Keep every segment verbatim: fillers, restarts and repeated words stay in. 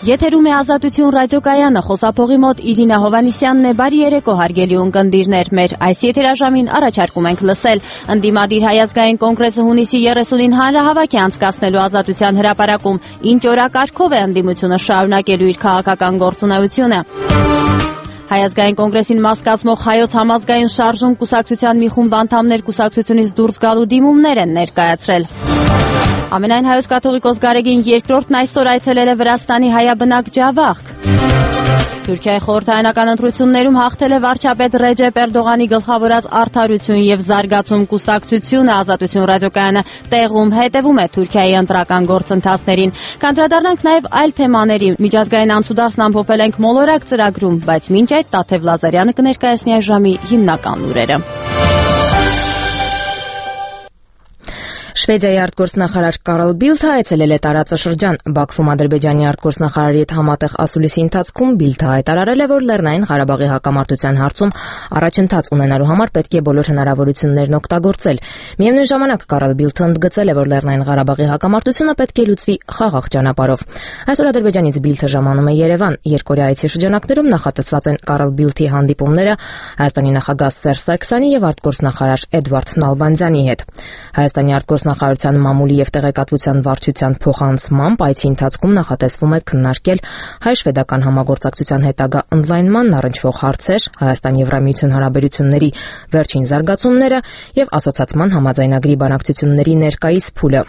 Եթերում է Ազատություն ռադիոկայանը, խոսափողի մոտ Իրինա Հովանիսյանն է, բարի երեկո հարգելի ունկնդիրներ, մեր այս եթերաժամին առաջարկում ենք լսել ընդդիմադիր Հայ ազգային կոնգրեսը հունիսի երեսունին հանրահավաք է անցկացնելու Ազատության հրապարակում, ինչ օրակարգով է ընդդիմությունը շարունակելու իր քաղաքական գործունեությունը։ Հայ ազգային կոնգրեսին մաս կազմող Հայոց համազգային շարժում կուսակցության մի խումբ անդամներ կուսակցությունից դուրս գալու դիմումներ են ներկայացրել։ Ամենայն հայոց կաթողիկոս Գարեգին երկրորդն այսօր այցելել է Վրաստանի հայաբնակ Ջավախք։ Թուրքիայի խորհրդարանական ընտրություններում հաղթել է վարչապետ Ռեջեփ Էրդողանի գլխավորած Արդարություն եւ զարգացում կուսակցությունը։ Ազատություն ռադիոկայանը տեղում հետևում է Թուրքիայի ընտրական գործընթացներին։ Կանդրադառնանք նաեւ այլ թեմաների։ Միջազգային անցուդարձն ամփոփել ենք մոլորակ ծրագրում, բայց մինչ այդ Տաթև Լազարյանը կներկայացնի այս ժամի հիմնական լուրերը։ Շվեդիայի արտգործնախարար Կարլ Բիլդը այցելել է տարածաշրջան։ Բաքվում Ադրբեջանի արտգործնախարարի հետ համատեղ ասուլիսի ընթացքում Բիլդը հայտարարել է, որ Լեռնային Ղարաբաղի հակամարտության հարցում առաջընթաց ունենալու համար պետք է բոլոր հնարավորություններն օգտագործել։ Միևնույն ժամանակ Կարլ Բիլդը ընդգծել է, որ Լեռնային Ղարաբաղի հակամարտությունը պետք է լուծվի խաղաղ ճանապարհով։ Այսօր Ադրբեջանից Բիլդը ժամանում է Երևան։ Երկօրյա այցի շրջանակներում նախատեսված են Կարլ Բիլդի հանդիպումները Հայաստանի նախագահ Սերժ Սարգսյանի եւ արտգործնախարար Էդվարդ Նալբանդյանի հետ։ Հայաստանի արտգործնախարարության մամուլի եւ տեղեկատվության վարչության փոխանցմամբ այցի ընթացքում նախատեսվում է քննարկել հայ-շվեդական համագործակցության հետագա ընդլայնմանն առնչվող հարցեր, Հայաստան-Եվրամիություն հարաբերությունների վերջին զարգացումները եւ ասոցիացման համաձայնագրի բանակցությունների ներկայիս փուլը։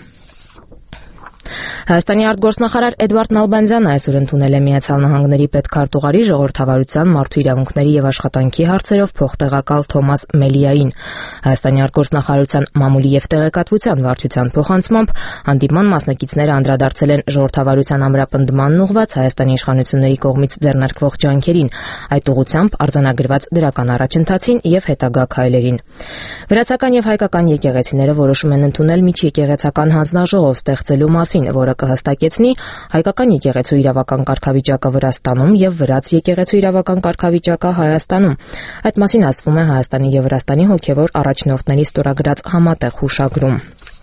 Հայաստանի արտգործնախարար Էդվարդ Նալբանդյանը այսօր ընդունել է Միացյալ Նահանգների պետքարտուղարի ժողովրդավարության, մարդու իրավունքների եւ աշխատանքի հարցերով փոխտեղակալ Թոմաս Մելիային։ Հայաստանի արտգործնախարարության մամուլի եւ տեղեկատվության վարչության փոխանցմամբ հանդիպման մասնակիցները անդրադարձել են ժողովրդավարության ամրապնդմանն ուղղված Հայաստանի իշխանությունների կողմից ձեռնարկվող ջանքերին, այդ ուղղությամբ արձանագրված դրական առաջընթացին եւ հետագա քայլերին։ Վրացական եւ հայկական եկեղեցիները որոշում են ընդունել միջեկեղեցական հանձնաժողով ստեղծելու մասին, որը կհստակեցնի հայկական եկեղեցու իրավական կարգավիճակը Վրաստանում եւ վրաց եկեղեցու իրավական կարգավիճակը Հայաստանում։ Այդ մասին ասվում է Հայաստանի եւ Վրաստանի հոգեվոր առաջնորդների ստորագրած համատեղ հուշագրում։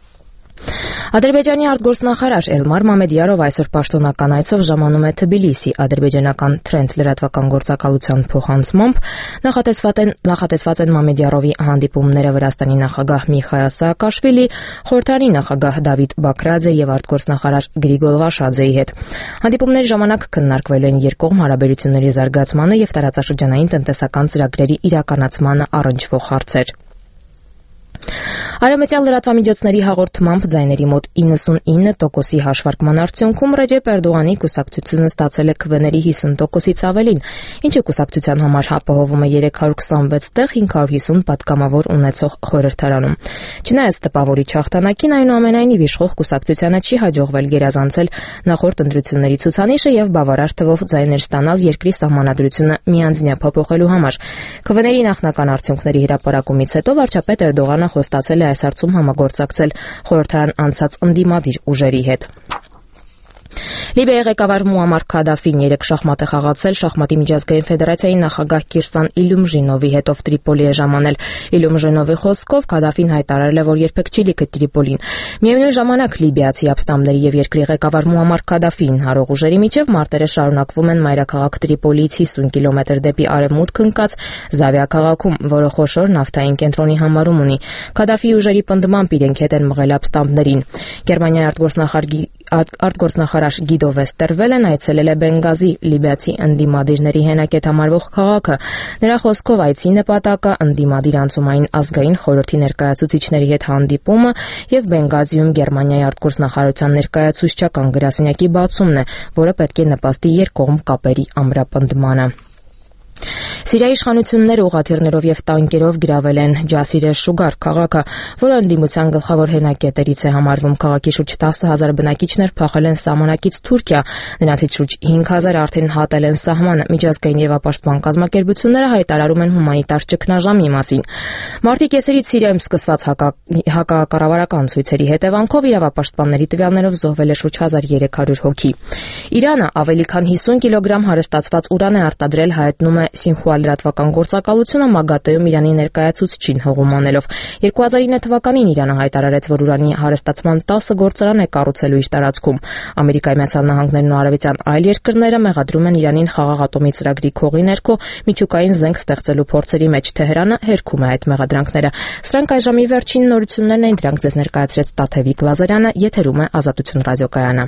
Ադրբեջանի արտգործնախարար Էլմար Մամեդյարով այսօր պաշտոնական այցով ժամանում է Թբիլիսի։ Ադրբեջանական Թրենդ լրատվական գործակալության փոխանցմամբ նախատեսված են նախատեսված են Մամեդյարովի հանդիպումները Վրաստանի նախագահ Միխայել Սաակաշվիլի, խորհրդարանի նախագահ Դավիթ Բաքրաձե եւ արտգործնախարար Գրիգոր Վաշաձեի հետ։ Հանդիպումների ժամանակ քննարկվել են երկկողմ հարաբերությունների զարգացմանը եւ տարածաշրջանային տնտեսական ծրագրերի իրականացմանը առնչվող հարցեր։ Արևմտյան լրատվամիջոցների հաղորդմամբ ձայների մոտ իննսունինը տոկոսի հաշվարկման արդյունքում Ռեջեփ Էրդողանի կուսակցությունը ստացել է քվեների հիսուն տոկոսից ավելին, ինչը կուսակցության համար ապահովում է երեք հարյուր քսանվեց տեղ հինգ հարյուր հիսուն պատգամավոր ունեցող խորհրդարանում։ Չնայած տպավորիչ հաղթանակին, այնուամենայնիվ իշխող կուսակցությանը չի հաջողվել գերազանցել նախորդ ընտրությունների ցուցանիշը եւ բավարար թվով ձայներ ստանալ երկրի սահմանադրությունը միանձնյա փոփոխելու համար։ Քվեների նախնական արդյունքների հրապարակումից հետո վարչապետ Էրդողանը խոստացել է այս հարցում համագործակցել խորհրդարան անցած ընդդիմադիր ուժերի հետ։ Լիբիայի ղեկավար Մուամար Քադաֆին երեք շախմատ է խաղացել շախմատի միջազգային ֆեդերացիայի նախագահ Կիրսան Իլյումժինովի հետով Տրիպոլի է ժամանել։ Իլյումժինովի խոսքով Քադաֆին հայտարարել է, որ երբեք չի լքի Տրիպոլին։ Միևնույն ժամանակ լիբիացի ապստամբների եւ երկրի ղեկավար Մուամար Քադաֆին հարող ուժերի միջև մարտերը շարունակվում են մայրաքաղաք Տրիպոլիից հիսուն կիլոմետր դեպի արևմուտք ընկած Զավիա քաղաքում, որը խոշոր նավթային կենտրոնի համարում ունի։ Քադաֆի ուժերի պնդմամբ իրենք հետ են մղել ապստամբներին։ Գերմանիայի արտգործնախարար արտգործնախարար Գիդո Վեստերվելեն այցելել է Բենգազի, լիբիացի ընդդիմադիրների հենակետ համարվող քաղաքը։ Նրա խոսքով այցի նպատակը ընդդիմադիր անցումային ազգային խորհրդի ներկայացուցիչների հետ հանդիպումը եւ Բենգազիում Գերմանիայի արտգործնախարարության ներկայացուցչական գրասենյակի բացումն է, որը պետք է նպաստի երկկողմ կապերի ամրապնդմանը։ Սիրիայի իշխանությունները ուղղաթիռներով եւ տանկերով գրավել են Ջասիրե Շուգար քաղաքը, որը ընդդիմության գլխավոր հենակետերից է համարվում։ Քաղաքի շուրջ տասը հազար բնակիչներ փախել են սահմանակից Թուրքիա, նրանցից շուրջ հինգ հազար արդեն հատել են սահմանը։ Միջազգային իրավապաշտպան կազմակերպությունները հայտարարում են հումանիտար ճգնաժամի մասին։ Մարտի կեսերից Սիրիայում սկսված հակակառավարական ցույցերի հետևանքով իրավապաշտպանների տվյալներով զոհվել է շուրջ հազար երեք հարյուր հոգի։ Իրանը ավելի քան հիսուն կիլոգրամ հարստացված ուրան է արտադրել, հայտնում է Սինխուա երկու այլ լրատվական գործակալությունը ՄԱԳԱՏԷ-ում Իրանի ներկայացուցչին հողում անելով։ երկու հազար ինը թվականին Իրանը հայտարարեց, որ ուրանի հարստացման տասը գործարան է կառուցելու իր տարածքում։ Ամերիկայի Միացյալ Նահանգներն ու արևելյան այլ երկրները մեղադրում են Իրանին խաղաղ ատոմի ծրագրի քողի ներքո միջուկային զենք ստեղծելու փորձերի մեջ։ Թեհրանը հերքում է այդ մեղադրանքները։ Սրանք այժմի վերջին նորություններն են, դրանք ձեզ ներկայացրեց Տաթևիկ Լազարյանը, եթերում է Ազատություն ռադիոկայանը։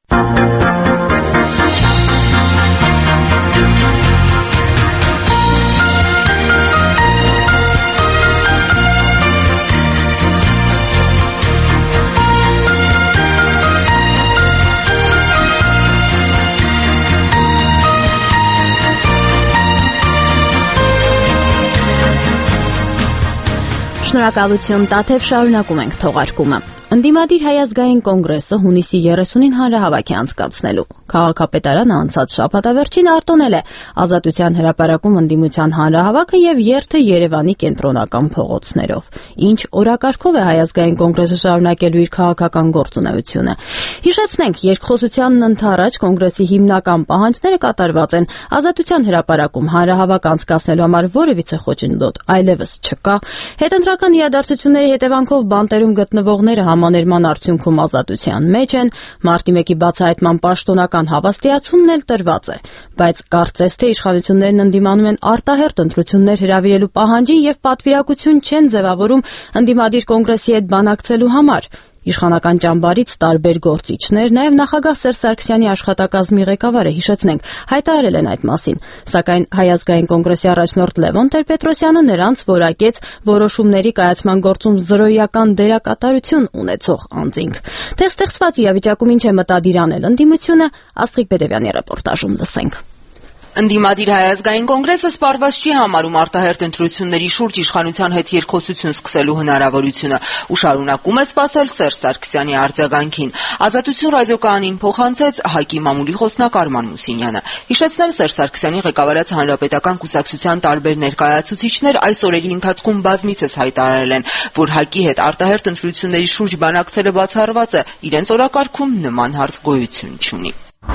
Շնորհակալություն, Տաթև, շարունակում ենք թողարկումը։ Ընդդիմադիր Հայ ազգային կոնգրեսը հունիսի երեսունին հանրահավաք է անցկացնելու։ Քաղաքապետարանը անցած շաբաթավերջին արտոնել է Ազատության հրապարակում ընդդիմության հանրահավաքը եւ երթը Երևանի կենտրոնական փողոցներով։ Ինչ օրակարգով է Հայ ազգային կոնգրեսը շարունակելու իր քաղաքական գործունեությունը։ Հիշեցնենք, երկխոսությանն ընդառաջ կոնգրեսի հիմնական պահանջները կատարված են։ Ազատության հրապարակում հանրահավաք անցկացնելու համար որևիցե խոչընդոտ այլևս չկա։ Հետընտրական իրադարձությունների հետևանքով բանտերում գտնվողները համաներման արդյունքում ազատության մեջ են, մարտի մեկի բացահայտման պաշտոնական հավաստիացումն էլ տրված է, բայց կարծես թե իշխանություններն ընդդիմանում են արտահերթ ընտրություններ հրավիրելու պահանջին եւ պատվիրակություն չեն ձևավորում ընդդիմադիր կոնգրեսի հետ բանակցելու համար։ Իշխանական ճամբարից տարբեր գործիչներ, նաև նախագահ Սերժ Սարգսյանի աշխատակազմի ղեկավարը, հիշեցնենք, հայտարարել են այդ մասին, սակայն Հայ ազգային կոնգրեսի առաջնորդ Լևոն Տեր-Պետրոսյանը նրանց որակեց որոշումների կայացման գործում զրոյական դերակատարություն ունեցող անձինք։ Թե ստեղծված իրավիճակում ինչ է մտադիր անել ընդդիմությունը, Աստղիկ Պետևյանի ռեպորտաժում լսենք։ Ընդդիմադիր Հայ ազգային կոնգրեսը սպառված չի համարում արտահերթ ընտրությունների շուրջ իշխանության հետ երկխոսություն սկսելու հնարավորությունը ու շարունակում է սպասել Սերժ Սարգսյանի արձագանքին։ Ազատություն ռադիոկայանին փոխանցեց ՀԱԿ-ի մամուլի խոսնակ Արման Մուսինյանը։ Հիշեցնեմ, Սերժ Սարգսյանի ղեկավարած Հանրապետական կուսակցության տարբեր ներկայացուցիչներ այս օրերի ընթացքում բազմիցս հայտարարել են, որ ՀԱԿ-ի հետ արտահերթ ընտրությունների շուրջ բանակցելը բացառված է, իրենց օրակարգում նման հարց գոյություն չունի։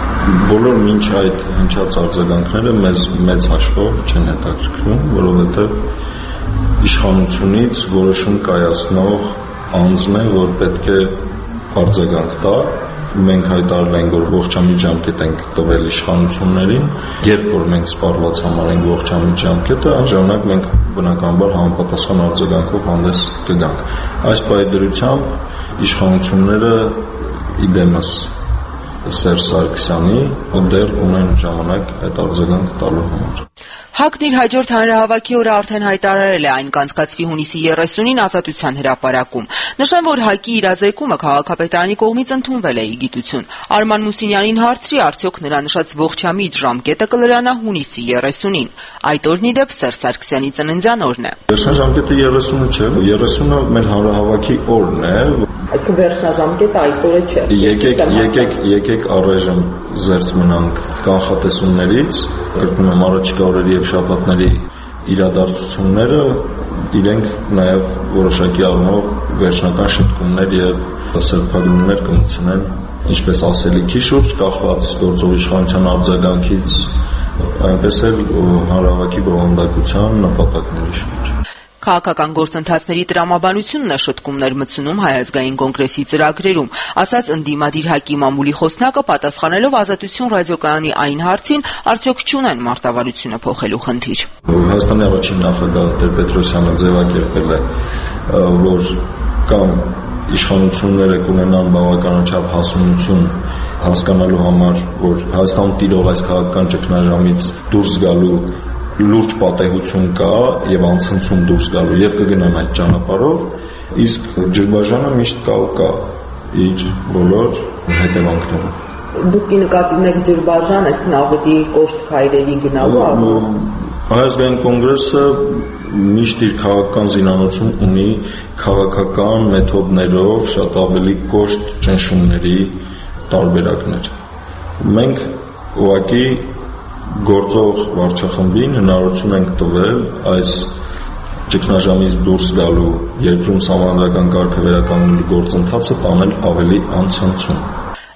Բոլոր մինչ այդ հնչած արձագանքները մեզ մեծ հաշվով չեն հետաքրքրում, որովհետև իշխանությունից որոշում կայացնող անձն է, որ պետք է արձագանք տա։ Մենք հայտարարել ենք, որ ողջամիտ ժամկետ ենք տվել իշխանություններին, երբ որ մենք սպառված համարենք ողջամիտ ժամկետը, այն ժամանակ մենք բնականաբար համապատասխան արձագանքով հանդես կգանք։ Այս պայմանությամբ իշխանությունները իդեմս Սերժ Սարգսյանի դեռ ունեն ժամանակ այդ արձագանք տալու համար։ ՀԱԿ-ն իր հաջորդ հանրահավաքի օրը արդեն հայտարարել է, այն կանցկացվի հունիսի երեսունին Ազատության հրապարակում։ Նշեմ, որ ՀԱԿ-ի իրազեկումը քաղաքապետարանի կողմից ընդունվել է ի գիտություն։ Արման Մուսինյանին հարցրի, արդյոք նրա նշած ողջամիտ ժամկետը կլրանա հունիսի երեսունին։ Այդ օրն ի դեպ Սերժ Սարգսյանի ծննդյան օրն է։ Վերջնաժամկետը երեսունը չէ, երեսունը մեր հանրահավաքի օրն է։ Այսինքն վերջնաժամկետը այդ օրը չէ։ Եկեք, եկեք, եկեք առայժմ զերծ մնանք կանխատեսումներից, կրկնում եմ, առաջիկա օրերի եւ շաբաթների իրադարձությունները իրենք նաեւ որոշակի առումով վերջնական շտկումներ եւ սրբագրումներ կմտցնեն ինչպես ասելիքի շուրջ կախված գործող իշխանության արձագանքից, այնպես էլ հանրահավաքի բովանդակության նպատակների շուրջ։ Քաղաքական գործընթացների տրամաբանությունն է շտկումներ մտցնում Հայ ազգային կոնգրեսի ծրագրերում, ասաց ընդդիմադիր ՀԱԿ-ի մամուլի խոսնակը, պատասխանելով Ազատություն ռադիոկայանի այն հարցին, արդյոք չունեն մարտավարությունը փոխելու խնդիր։ Հայաստանի առաջին նախագահ Տեր-Պետրոսյանը ձևակերպել է, որ կամ իշխանությունները կունենան բավականաչափ հասունություն հասկանալու համար, որ Հայաստանում տիրող այս քաղաքական ճգնաժամից դուրս գալու լուրջ պատեհություն կա եւ անցնցում դուրս գալու եւ կգնան այդ ճանապարհով, իսկ ջրբաժանը միշտ կա ու կա իր բոլոր հետևանքներով։ Դուք նկատի ունեք ջրբաժան, այսինքն ավելի կոշտ քայլերի գնալու։ Հայ ազգային կոնգրեսը միշտ իր քաղաքական զինանոցում ունի քաղաքական մեթոդներով շատ ավելի կոշտ ճնշումների տարբերակներ։ Մենք ուղղակի գործող վարչախմբին հնարավորություն ենք տվել այս ճգնաժամից դուրս գալու երկրում սահմանադրական կարգը վերականգնելու գործընթացը տանել ավելի անցնցում։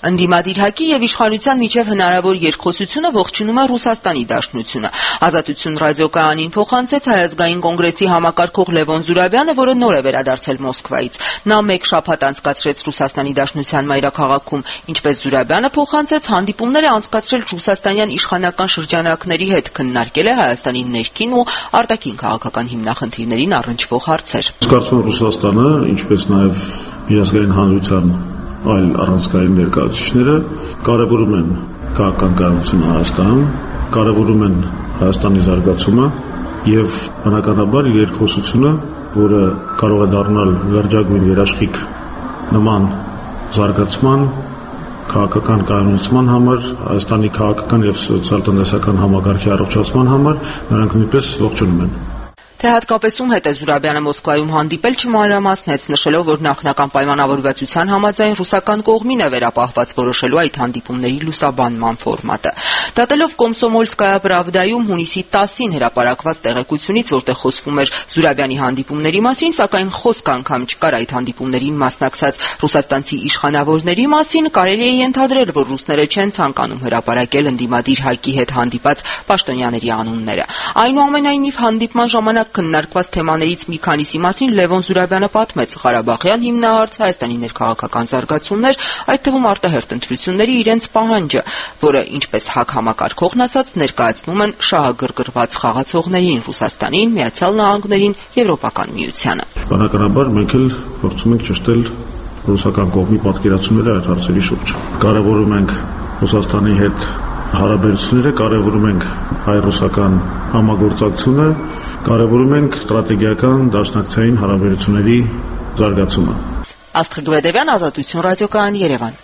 Ընդդիմադիր ՀԱԿ-ի եւ իշխանության միջև հնարավոր երկխոսությունը ողջունում է Ռուսաստանի Դաշնությունը։ Ազատություն ռադիոկայանին փոխանցեց Հայազգային կոնգրեսի համակարգող Լևոն Զուրաբյանը, որը նոր է վերադարձել Մոսկվայից։ Նա մեկ շաբաթ անցկացրեց Ռուսաստանի Դաշնության մայրաքաղաքում, ինչպես Զուրաբյանը փոխանցեց, հանդիպումներ է անցկացրել ռուսաստանյան իշխանական շրջանակների հետ, քննարկել է Հայաստանի ներքին ու արտաքին քաղաքական հիմնախնդիրներին առնչվող հարցեր։ Կարծում եմ Ռուսաստանը, ինչպես նաեւ Միջազգային հանրության այլ առանցքային ներկայացուցիչները կարևորում են քաղաքական կայունությունը Հայաստանում, կարևորում են Հայաստանի զարգացումը եւ բնականաբար երկխոսությունը, որը կարող է դառնալ վերջագույն երաշխիք նման զարգացման, քաղաքական կայունացման համար, Հայաստանի քաղաքական եւ սոցիալ-տնտեսական համակարգի առողջացման համար, նրանք նույնպես ողջունում են։ Թե հատկապես ում հետ է Զուրաբյանը Մոսկվայում հանդիպել, չմանրամասնեց, նշելով, որ նախնական պայմանավորվածության համաձայն ռուսական կողմին է վերապահված որոշելու այդ հանդիպումների լուսաբանման ֆորմատը։ Դատելով Կոմսոմոլսկայա Պրավդայում հունիսի տասին հրապարակված տեղեկությունից, որտեղ խոսվում էր Զուրաբյանի հանդիպումների մասին, սակայն խոսք անգամ չկար այդ հանդիպումներին մասնակցած ռուսաստանցի իշխանավորների մասին, կարելի է ենթադրել, որ ռուսները չեն ցանկանում հրապարակել ընդդիմադիր ՀԱԿ-ի հետ հանդիպած պաշտոնյաների անունները։ Այնուամենայնիվ, հանդիպման ժամանակ քննարկված թեմաներից մի քանիսի մասին Լևոն Զուրաբյանը պատմեց. Ղարաբաղյան հիմնահարց, Հայաստանի ներքաղաքական զարգացումներ, այդ թվում արտահերթ ընտրությունների իրենց պահանջը, որը, ինչպես ՀԱԿ համակարգողն ասաց, ներկայացնում են շահագրգռված խաղացողներին Ռուսաստանին, Միացյալ Նահանգներին, Եվրոպական միությանը։ Բնականաբար մենք էլ փորձում ենք ճշտել ռուսական կողմի պատկերացումները այդ հարցերի շուրջ։ Կարևորում ենք Ռուսաստանի հետ հարաբերությունները, կարևորում ենք հայ-ռուսական համագործակցությունը, կարևորում ենք ստրատեգիական դաշնակցային հարաբերությունների զարգացումը։ Աստղիկ Բեդևյան, Ազատություն ռադիոկայան, Երևան։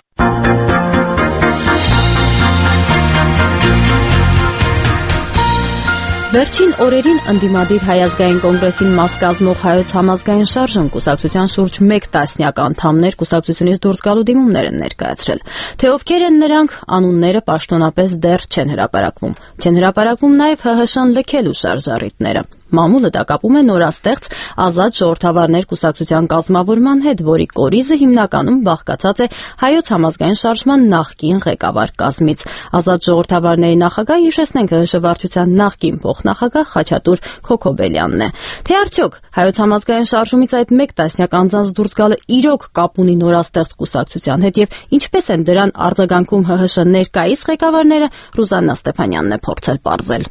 Վերջին օրերին ընդդիմադիր Հայազգային կոնգրեսին մաս կազմող Հայոց համազգային շարժում կուսակցության շուրջ մեկ տասնյակ անդամներ կուսակցությունից դուրս գալու դիմումներ են ներկայացրել։ Թե ովքեր են նրանք, անունները պաշտոնապես դեռ չեն հրապարակվում։ Չեն հրապարակվում նաև ՀՀՇ-ն լքելու շարժառիթները։ Մամուլը դա կապում է նորաստեղծ Ազատ ժողովրդավարներ կուսակցության կազմավորման հետ, որի կորիզը հիմնականում բաղկացած է Հայոց համազգային շարժման նախկին ղեկավար կազմից։ Ազատ ժողովրդավարների նախագահ, հիշեցնենք, ՀՀՇ վարչության նախկին փոխնախագահ Խաչատուր Քոքոբելյանն է։ Թե արդյոք Հայոց համազգային շարժումից այդ մեկ տասնյակ անձանց դուրս գալը իրոք կապ ունի նորաստեղծ կուսակցության հետ եւ ինչպես են դրան արձագանքում ՀՀՇ ներկայիս ղեկավարները, Ռուզաննա Ստեփանյանն է փորձել պարզել։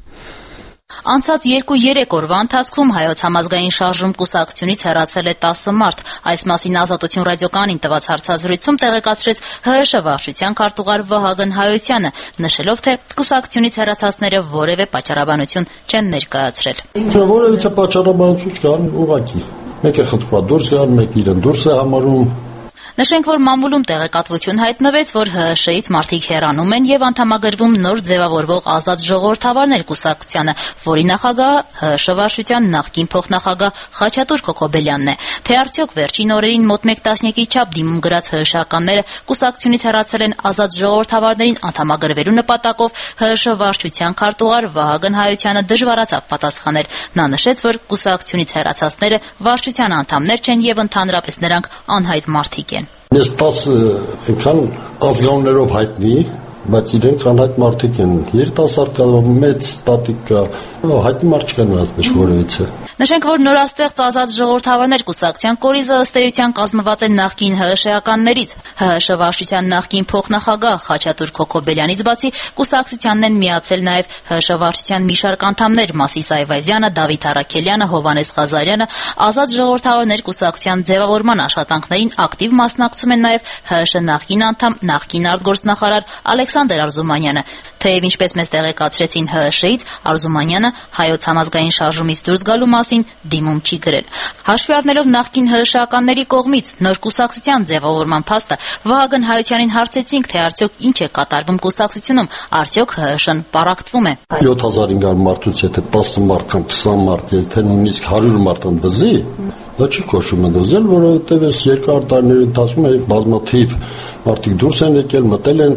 Անցած երկու-երեք օրվա ընթացքում Հայոց համազգային շարժում կուսակցությունից հեռացել է տասը մարդ։ Այս մասին Ազատություն ռադիոկայանին տված հարցազրույցում տեղեկացրեց ՀՀՇ վարչության քարտուղար Վահագն Հայոցյանը, նշելով, թե կուսակցությունից հեռացածները որևէ պատճառաբանություն չեն ներկայացրել։ Որևէ պատճառաբանություն չկան, ուղղակի։ Մեկը խնդրում դուրս գան, մեկը իրեն դուրս է համարում։ Նշենք, որ մամուլում տեղեկատվություն հայտնվեց, որ ՀՀՇ-ից մարդիկ հեռանում են եւ անդամագրվում նոր ձևավորվող Ազատ ժողովրդավարներ կուսակցությանը, որի նախագահը ՀՀՇ վարչության նախկին փոխնախագահ Խաչատուր Քոքոբելյանն է։ Թե արդյոք վերջին օրերին մոտ մեկ տասնյակի չափ դիմում գրած ՀՀՇ-ականները կուսակցությունից հեռացել են Ազատ ժողովրդավարներին անդամագրվելու նպատակով, ՀՀՇ վարչության քարտուղար Վահագն Հայոցյանը դժվարացավ պատասխանել։ Նա նշեց, որ կուսակցությունից հեռացածները վարչության անդամներ չեն եւ ընդհանրապես նրանք անհայտ մարդիկ են։ Ես տասը այնքան ազգանուններով հայտնի, բայց իրենք անհայտ մարդիկ են։ Երիտասարդ կա, մեծ տատիկ կա, հայտնի մարդ չկա նրանց մեջ որևիցե։ Նշենք, որ նորաստեղծ Ազատ ժողովրդավարներ կուսակցության կորիզը ըստ էության կազմված է նախկին ՀՀՇ-ականներից։ ՀՀՇ վարչության նախկին փոխնախագահ Խաչատուր Քոքոբելյանից բացի կուսակցությանն են միացել նաև ՀՀՇ վարչության մի շարք անդամներ՝ Մասիս Այվազյանը, Դավիթ Առաքելյանը, Հովհաննես Ղազարյանը։ Ազատ ժողովրդավարներ կուսակցության ձևավորման աշխատանքներին ակտիվ մասնակցում են նաև ՀՀՇ նախկին անդամ, նախկին արտգործնախարար Ալեքսանդր Արզումանյանը։ Թեև ինչպես մեզ տեղեկացրեցին ՀՀՇ-ից, Արզումանյանը Հայոց համազգային շարժումից դուրս գալու մասին դիմում չի գրել։ Հաշվի առնելով նախկին ՀՀՇ-ականների կողմից նոր կուսակցության ձևավորման փաստը, Վահագն Հայոցյանին հարցեցինք, թե արդյոք ինչ է կատարվում կուսակցությունում, արդյոք ՀՀՇ-ն պառակտվում է։ յոթ հազար մարդուց եթե տասը մարդ կամ քսան մարդ, եթե նույնիսկ հարյուր մարդ ընդվզի, դա չի կոչվում ընդվզել, որովհետև այս երկար տարիների ընթացքում բազմաթիվ մարդիկ դուրս են եկել, մտել են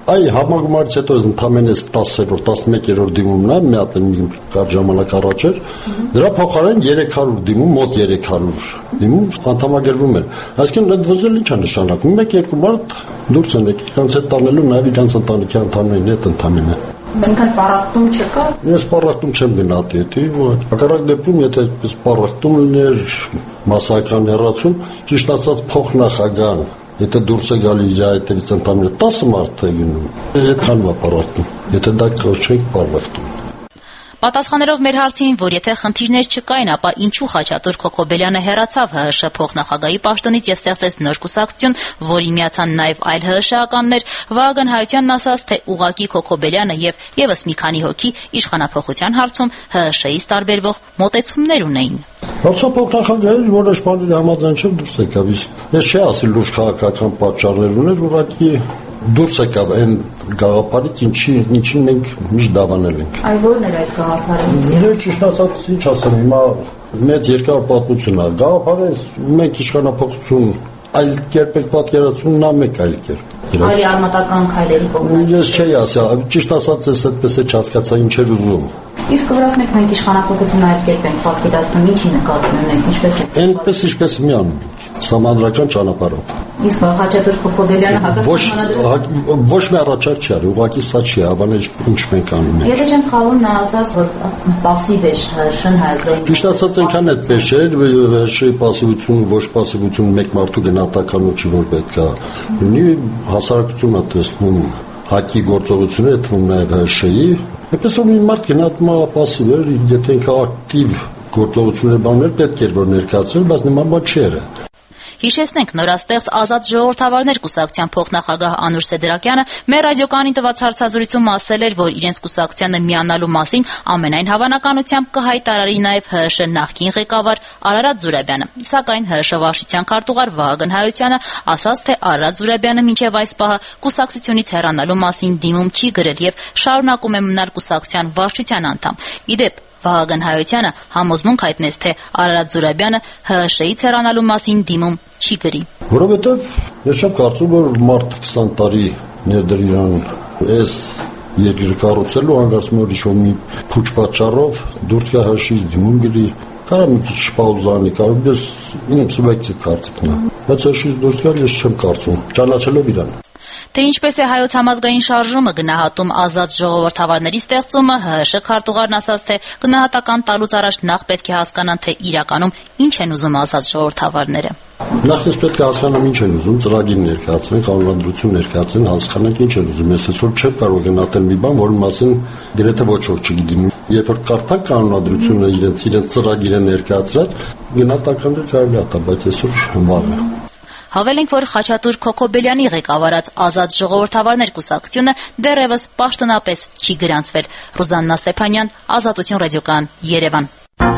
Այ համագումարից հետո ընդամենը տասերորդ, տասնմեկերորդ դիմումն է, մի հատ մի կար ժամանակ առաջ էր, դրա փոխարեն երեք հարյուր դիմում, մոտ երեք հարյուր դիմում անդամագրվում էր։ Այսինքն այդ վզել ինչ է նշանակում, մեկ-երկու մարդ դուրս են եկել, իրանց հետ տանելու նաև իրանց ընտանիքի անդամների հետ ընդամենը։ Ինքն պարակտում չկա։ Ես պարակտում չեմ գնա դեպի, հակառակ դեպքում եթե այդպես պարակտում լիներ մասսայական հեռացում, ճիշտ ասած փոխնախագահան, եթե դուրս է գալի իր այդտեղից ընդամենը տասը մարդ է գնում, այդքան է պարակտում, եթե դա կոչենք պարակտում։ Պատասխանելով մեր հարցին, որ եթե խնդիրներ չկային, ապա ինչու Խաչատուր Քոքոբելյանը հեռացավ ՀՀՇ փոխնախագահի պաշտոնից եւ ստեղծեց նոր կուսակցություն, որին միացան նաեւ այլ ՀՀՇ-ականներ, Վահագն Հայոյանն ասաց, թե ուղղակի Քոքոբելյանը եւ եւս մի քանի հոգի իշխանափոխության հարցում ՀՀՇ-ից տարբերվող մոտեցումներ ունեին։ Փոխնախագահի որոշ բաների համաձայն չեմ դուրս եկավ, ես չի ասել լուրջ քաղաքական պատճառներ ուներ, ուղղակի դուրս եկավ այն գաղափարից, ինչի ինչին մենք միշտ դավանել ենք։ Այ ո՞րն էր այդ գաղափարը։ Ես ճիշտ ասած, ինչ ասեմ, հիմա մեծ երկար պատմություն է։ Գաղափարը մենք իշխանափոխություն այլ կերպ եք պատկերացնում, նա մեկ այլ կերպ։ Այլ արմատական քայլերի կողմից։ Ես չի ասա, ճիշտ ասած, ես այդպես է չհասկացա ինչ էր ուզում։ Իսկ վրացնեք մենք իշխանափոխությունը այդ կերպ ենք պատկերացնում, ինչի նկատի ունենք, ինչպես է։ Այնպես ինչպես մի անում ենք, համանդրական ճանապարհով։ Իսկ Խաչատուր Քոքոբելյանը հակասական ոչ մի առաջարկ չի արի, ուղղակի սա չի հավանել ինչ մենք անում ենք։ Եթե չեմ սխալվում, նա ասաց, որ պասիվ է ՀՀՇ-ն հայազգային։ Ճիշտ ասած, այնքան այդպես չէր, ՀՀՇ-ի պասիվություն, ոչ պասիվություն մեկ մարդու գնահատականու չի որ պետք է լինի, հասարակությունը տեսնում հակի գործողությունները թվում նաև ՀՀՇ-ի, այդպես որ մի մարդ գնահատում է պասիվ էր, եթե ինքը ակտիվ գործողություններ բաներ պետք էր որ ներկայացնել, բայց նման բան չի եղել։ Հիշեցնենք, նորաստեղծ Ազատ ժողովրդավարներ կուսակցության փոխնախագահ Անուր Սեդրակյանը մեր ռադիոկանին տված հարցազրույցում ասել էր, որ իրենց կուսակցությանը միանալու մասին ամենայն հավանականությամբ կհայտարարի նաև ՀՀՇ նախկին ղեկավար Արարատ Զուրաբյանը։ Սակայն ՀՀՇ վարչության քարտուղար Վահագն Հայոյանը ասաց, թե Արարատ Զուրաբյանը մինչև այս պահը կուսակցությունից հեռանալու մասին դիմում չի գրել եւ շարունակում է մնալ կուսակցության վարչության անդամ։ Իդեպ Վահագն Հայոյանը համոզմունք հայտնեց, թե Արարատ Զուրաբյանը ՀՀՇ-ից հեռանալու մասին դիմում չի գրի։ Որովհետև ես չեմ կարծում, որ մարդ քսան տարի ներդրան այս երկրի կառուցելու հանգարցում որ ինչ-որ մի փուչ պատճառով դուրս գա ՀՀՇ-ից դիմում գրի, կարա մի քիչ պաուզանի, կարող ես իմ սուբյեկտիվ կարծիքն է, բայց ՀՀՇ-ից դուրս գալ ես չեմ կարծում, ճանաչելով իրան։ Թե ինչպես է հայոց համազգային շարժումը գնահատում Ազատ ժողովրդավարների ստեղծումը, ՀՀՇ քարտուղարն ասաց, թե գնահատական տալուց առաջ նախ պետք է հասկանան, թե իրականում ինչ են ուզում Ազատ ժողովրդավարները։ Նախ ես պետք է հասկանամ ինչ են ուզում, ծրագիր ներկայացնեն, կանոնադրություն ներկայացնեն, հասկանանք ինչ են ուզում։ Ես այսօր չեմ կարող գնահատել մի բան, որի մասին գրեթե ոչ ոք չգիտի։ Երբ որ կարդանք կանոնադրությունը իրենց իրենց ծրագիրը ներկայացրած, գնահատականներ կարելի է տալ, բայց այսօր վաղ է։ Հավելենք, որ Խաչատուր Քոքոբելյանի ղեկավարած Ազատ ժողովրդավարներ կուսակցությունը դեռևս պաշտոնապես չի գրանցվել։ Ռուզաննա Ստեփանյան, Ազատություն ռադիոկայան, Երևան։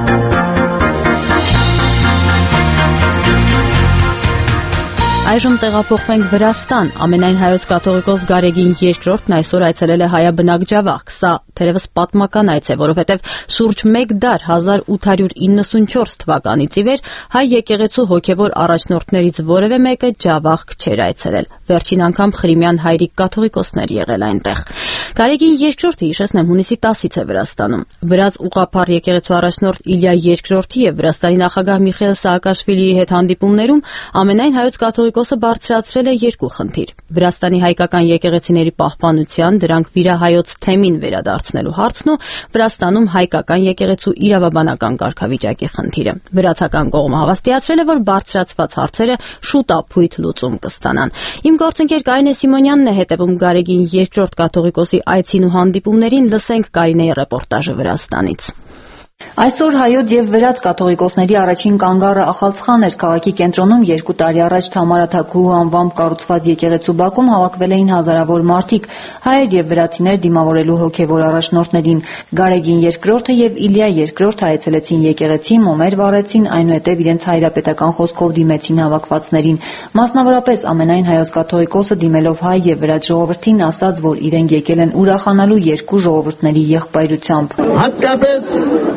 Այժմ տեղափոխվենք Վրաստան։ Ամենայն հայոց կաթողիկոս Գարեգին երկրորդն այսօր այցելել է Հայաբնակ Ջավախ։ Սա թերևս պատմական այց է, որովհետև շուրջ մեկ դար հազար ութ հարյուր իննսունչորս թվականից ի վեր հայ եկեղեցու հոգևոր առաջնորդներից որևէ մեկը Ջավախ չէր այցելել։ Վերջին անգամ Խրիմյան հայրիկ կաթողիկոսներ եղել այնտեղ։ Գարեգին երկրորդը, հիշեցնեմ, հունիսի տասից է Վրաստանում։ Վրաց ուղղափառ եկեղեցու առաջնորդ Իլյա երկրորդի եւ Վրաստանի նախագահ Միխայել Սաակաշվիլիի հետ հանդիպումներում ամենայն հայոց կաթողիկոսը բարձրացրել է երկու խնդիր. Վրաստանի հայկական եկեղեցիների պահպանության, դրանք վիրահայոց թեմին վերադարձնելու հարցն ու Վրաստանում հայկական եկեղեցու իրավաբանական կարգավիճակի խնդիրը։ Վրացական կողմը հավաստիացրել է, որ բարձրացված հարցերը շուտ ապույտ լուծում կստանան։ Իմ գործընկեր Կարինե Սիմոնյանն է հետևում Գարեգին երկրորդ կաթողիկոսի այցին ու հանդիպումներին, լսենք Կարինեի ռեպորտաժը Վրաստանից։ Այսօր հայոց եւ վրաց կաթողիկոսների առաջին կանգառը Ախալցխան էր։ Քաղաքի կենտրոնում երկու տարի առաջ Թամարա Թագուհու անվամբ կառուցված եկեղեցու բակում հավաքվել էին հազարավոր մարդիկ, հայեր եւ վրացիներ դիմավորելու հոգեվոր առաջնորդներին։ Գարեգին երկրորդը եւ Իլյա երկրորդը այցելեցին եկեղեցի, մոմեր վառեցին, այնուհետեւ իրենց հայրապետական խոսքով դիմեցին հավաքվածներին։ Մասնավորապես ամենայն հայոց կաթողիկոսը դիմելով հայ եւ վրաց ժողովրդին ասաց, որ իրենք եկել են ուրախանալու երկու ժողովուրդների եղբայրությամբ։ Հատկապես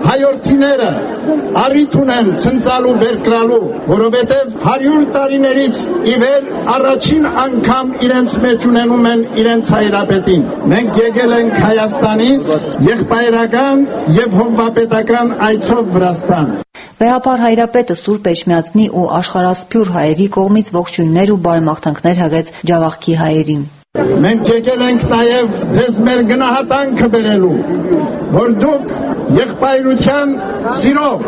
հայորդիները առիթ ունեն ցնցալու բերկրալու, որովհետև հարյուր տարիներից ի վեր առաջին անգամ իրենց մեջ ունենում են իրենց հայրապետին։ Մենք եկել ենք Հայաստանից եղբայրական եւ հովվապետական այցով Վրաստան։ Վեհապար հայրապետը Սուրբ Էջմիածնի ու աշխարհասփյուր հայերի կողմից ողջույններ ու բարեմաղթանքներ հղեց Ջավախքի հայերին։ Մենք եկել ենք նաև ձեզ մեր գնահատանքը բերելու, որ դուք եղբայրության սիրով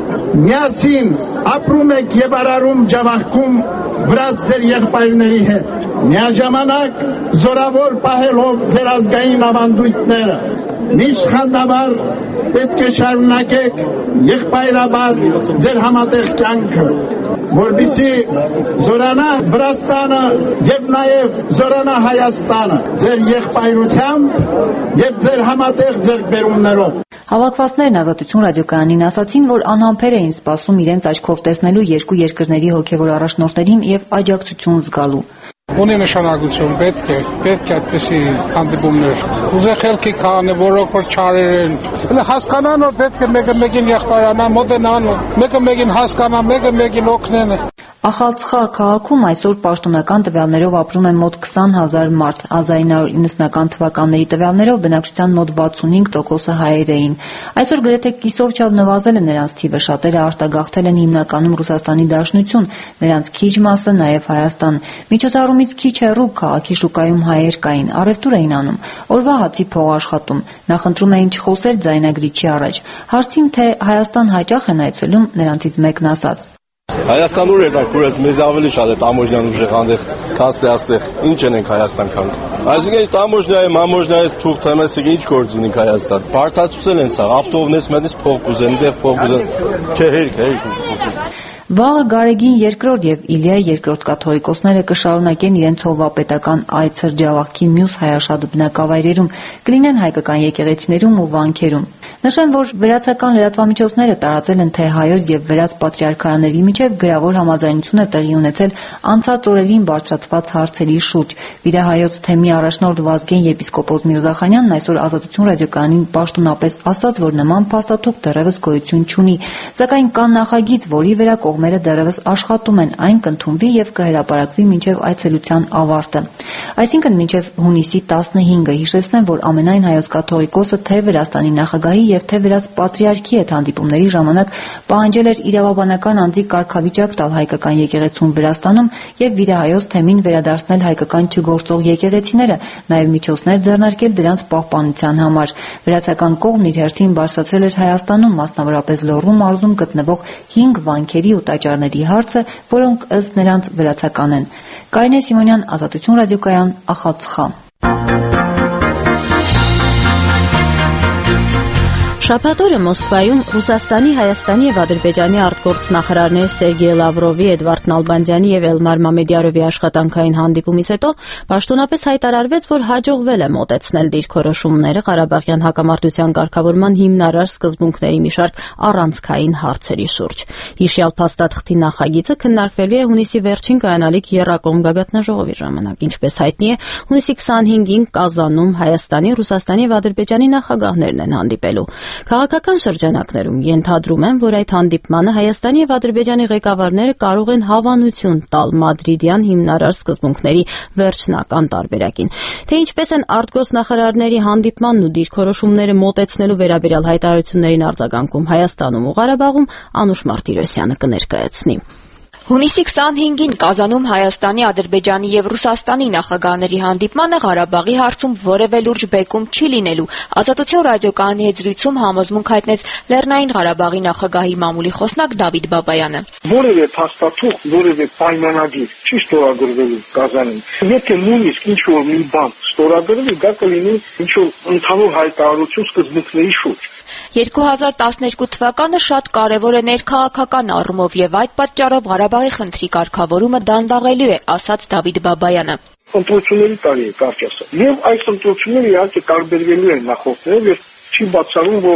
միասին ապրում եք եւ արարում Ջավախքում վրաց ձեր եղբայրների հետ, միաժամանակ զորավոր պահելով ձեր ազգային ավանդույթները, միշտ խանդավառ պետք է շարունակեք եղբայրաբար ձեր համատեղ կյանքը, որպեսզի զորանա Վրաստանը եւ նաեւ զորանա Հայաստանը ձեր եղբայրությամբ եւ ձեր համատեղ ձեռքբերումներով։ Հավաքվածներն Ազատություն ռադիոկայանին ասացին, որ անհամբեր էին սպասում իրենց աչքով տեսնելու երկու երկրների հոգեվոր առաջնորդներին եւ աջակցություն զգալու։ Ունի նշանակություն, պետք է, պետք է այդպիսի հանդիպումներ։ Ուզեղ խելքի քահանե, որոնք որ չարեր են։ Հələ հասկանան, որ պետք է մեկը մեկին եղբայրանա, մոտենան, մեկը մեկին հասկանա, մեկը մեկին օգնեն։ Ախալցխա քաղաքում այսօր պաշտոնական տվյալներով ապրում է մոտ քսան հազար մարդ, հազար ինը հարյուր իննսունական թվականների տվյալներով բնակչության մոտ վաթսունհինգ տոկոսը հայեր էին։ Այսօր գրեթե կիսով չափ նվազել է նրանց թիվը, շատերը արտագաղթել են հիմնականում Ռուսաստանի Դաշնություն, նրանց քիչ մասը նաև Հայաստան։ Միջոցառումից քիչ հեռու քաղաքի շուկայում հայեր կային, առևտուր էին անում, օրվա հացի փող աշխատում, նախընտրում էին չխոսել ձայնագրիչի առաջ։ Հարցին, թե Հայաստան հաճախ են այցելում, նրանցից մեկն ասաց. Հայաստան ուր էր կուրս մեզ ավելի շատ է տամոժնյան ուժեղ անդեղ կաստե աստեղ ինչ ենք Հայաստան կանք այսինքն տամոժնյա մամոժնյա թուղթ թեմեսիկ ինչ գործ ունենք Հայաստան բարդացուցել են սա ավտովնես մենից փող կուզեն դեղ փող կուզեն չէ հերիք հերիք Վաղը Գարեգին երկրորդ եւ Իլիա երկրորդ կաթողիկոսները կշարունակեն իրենց հովվապետական այցը Ջավախքի մյուս հայաշատ բնակավայրերում, կլինեն հայկական եկեղեցիներում ու վանքերում։ Նշեմ, որ վրացական լրատվամիջոցները տարածել են, թե հայոց եւ վրաց պատրիարքարաների միջև գրավոր համաձայնություն է տեղի ունեցել անցած օրերին բարձրացված հարցերի շուրջ։ Վիրահայոց թեմի առաջնորդ Վազգեն եպիսկոպոս Միրզախանյանն այսօր Ազատություն ռադիոկայանին պաշտոնապես ասաց, որ նման փաստաթուղթ դեռևս գոյություն չունի, սակայն կա նախագիծ, որի վրա կողմերը դեռևս աշխատում են, այն կընդունվի եւ կհրապարակվի մինչեւ այցելության ավարտը։ Այսինքն մինչեւ հունիսի տասնհինգը հիշեցնեմ, որ ամենայն հայոց կաթողիկոսը թե Վրաստանի նախագահի եւ թե վրաց պատրիարքի հետ հանդիպումների ժամանակ պահանջել էր իրավաբանական անձի կարգավիճակ տալ հայկական եկեղեցուն Վրաստանում եւ վիրահայոց թեմին վերադարձնել հայկական չգործող եկեղեցիները, նաեւ միջոցներ ձեռնարկել դրանց պահպանության համար։ Վրացական կողմն իր հերթին բարձրացրել էր Հայաստանում, մասնավորապես Լոռու մարզում գտնվող հինգ վանքերի ու տաճարների հարցը, որոնք ըստ նրանց վրացական են։ Կարինե Սիմոնյան, Ազատություն ռադիոկայան, Ախալցխա։ Շաբաթ օրը Մոսկվայում Ռուսաստանի, Հայաստանի եւ Ադրբեջանի արտգործնախարարներ Սերգեյ Լավրովի, Էդվարդ Նալբանդյանի եւ Էլմար Մամեդյարովի աշխատանքային հանդիպումից հետո պաշտոնապես հայտարարվեց, որ հաջողվել է մոտեցնել դիրքորոշումները Ղարաբաղյան հակամարտության կարգավորման հիմնարար սկզբունքների մի շարք առանցքային հարցերի շուրջ։ Հիշյալ փաստաթղթի նախագիծը քննարկվելու է հունիսի վերջին կայանալիք եռակողմ գագաթնաժողովի ժամանակ։ Ինչպես հայտնի է, հունիսի քսանհինգին Կազանում Հայաստանի, Ռուսաստանի եւ Ադրբեջանի նախագահներն են հանդիպելու։ Քաղաքական շրջանակներում ենթադրում են, որ այդ հանդիպմանը Հայաստանի եւ Ադրբեջանի ղեկավարները կարող են հավանություն տալ մադրիդյան հիմնարար սկզբունքների վերջնական տարբերակին։ Թե ինչպես են արտգործնախարարների հանդիպմանն ու դիրքորոշումները մոտեցնելու վերաբերյալ հայտարարություններին արձագանքում Հայաստանում ու Ղարաբաղում, Անուշ Մարտիրոսյանը կներկայացնի։ Հունիսի քսանհինգին Կազանում Հայաստանի, Ադրբեջանի եւ Ռուսաստանի նախագահների հանդիպմանը Ղարաբաղի հարցում որևէ լուրջ բեկում չի լինելու։ Ազատություն ռադիոկայանի հետ զրույցում համոզմունք հայտնեց Լեռնային Ղարաբաղի նախագահի մամուլի խոսնակ Դավիթ Բաբայանը։ Որևէ փաստաթուղթ, որևէ պայմանագիր չի ստորագրվելու Կազանում։ Եթե նույնիսկ ինչ որ մի բան ստորագրվի, դա կլինի ինչ որ ընդհանուր հայտարարություն սկզբունքների շուրջ։ երկու հազար տասներկու թվականը շատ կարևոր է ներքաղաքական առումով եւ այդ պատճառով Ղարաբաղի խնդրի կարգավորումը դանդաղելու է, ասաց Դավիթ Բաբայանը։ Ընտրությունների տարի է կարճ ասած։ Եվ այս ընտրությունները իհարկե տարբերվելու են նախորդներից եւ չի բացառում, որ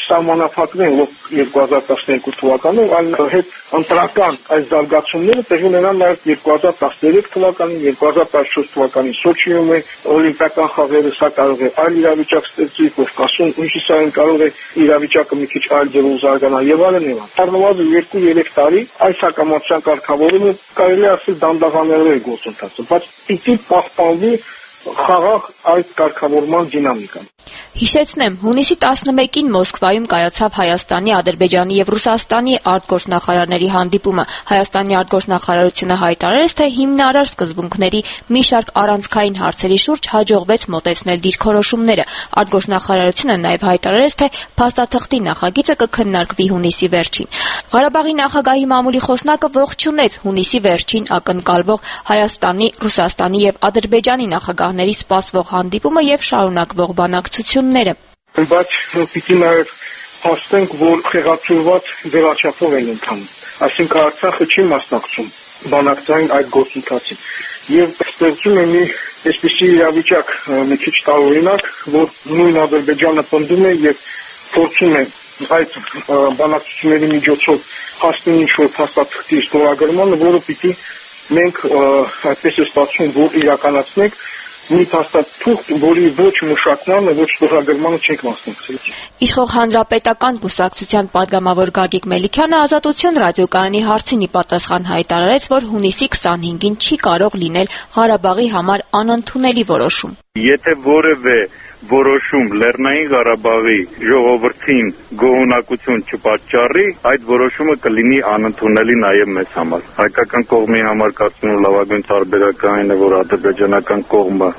սահմանափակվեն, որ երկու հազար տասներկու թվականով, այլ հետ ընտրական այս զարգացումները տեղի ունենան նաև երկու հազար տասներեք թվականին, երկու հազար տասնչորս թվականին Սոչիում է օլիմպիական խաղերը, սա կարող է այլ իրավիճակ ստեղծի, Կովկասում հյուսիսային կարող է իրավիճակը մի քիչ այլ ձևով զարգանալ եւ այլն եւ այլն։ Առնվազն երկու երեք տարի այս հակամարտության կարգավորումը կարելի է ասել դանդաղանելու է գործընթացը, բայց պիտի պահպանվի խաղաղ այդ կարգավորման դինամիկան։ Հիշեցնեմ, հունիսի տասնմեկին Մոսկվայում կայացավ Հայաստանի, Ադրբեջանի եւ Ռուսաստանի արտգործնախարարների հանդիպումը։ Հայաստանի արտգործնախարարությունը հայտարարեց, թե հիմնարար սկզբունքների մի շարք առանցքային հարցերի շուրջ հաջողվեց մոտեցնել դիրքորոշումները։ Արտգործնախարարությունը նաեւ հայտարարեց, թե փաստաթղթի նախագիծը կքննարկվի հունիսի վերջին։ Ղարաբաղի նախագահի մամուլի խոսնակը ողջունեց հունիսի վերջին ակնկալվող Հայաստանի, Ռուսաստանի եւ Ադրբեջանի նախագահների սպասվող հանդիպումը եւ շարունակվող բանակցությունները։ Բայց պիտի նաև հաստենք, որ խեղաթյուրված վերաչափով են ընթանում։ Այսինքն Արցախը չի մասնակցում բանակցային այդ գործընթացին։ Եվ ստեղծում է մի այսպիսի իրավիճակ, մի քիչ տարօրինակ, որ նույն Ադրբեջանը պնդում է եւ փորձում է այդ բանակցությունների միջոցով հասնել ինչ-որ փաստաթղթի ստորագրմանը, որը պիտի մենք այդպես է ստացվում, որ իրականացնենք մի փաստաթուղթ, որի ոչ մշակմանը, ոչ ստորագրմանը չենք մասնակցել։ Իշխող հանրապետական կուսակցության падգամավոր Գագիկ Մելիքյանը Ազատություն ռադիոկայանի հարցին ի պատասխան հայտարարեց, որ հունիսի քսանհինգին չի կարող լինել Ղարաբաղի համար անընդունելի որոշում։ Եթե որևէ որոշում Լեռնային Ղարաբաղի ժողովրդին գոհունակություն չպատճառի, այդ որոշումը կլինի անընդունելի նաև մեզ համար։ Հայկական կողմի համար կարծում եմ լավագույն տարբերակը այն է, որ ադրբեջանական կողմը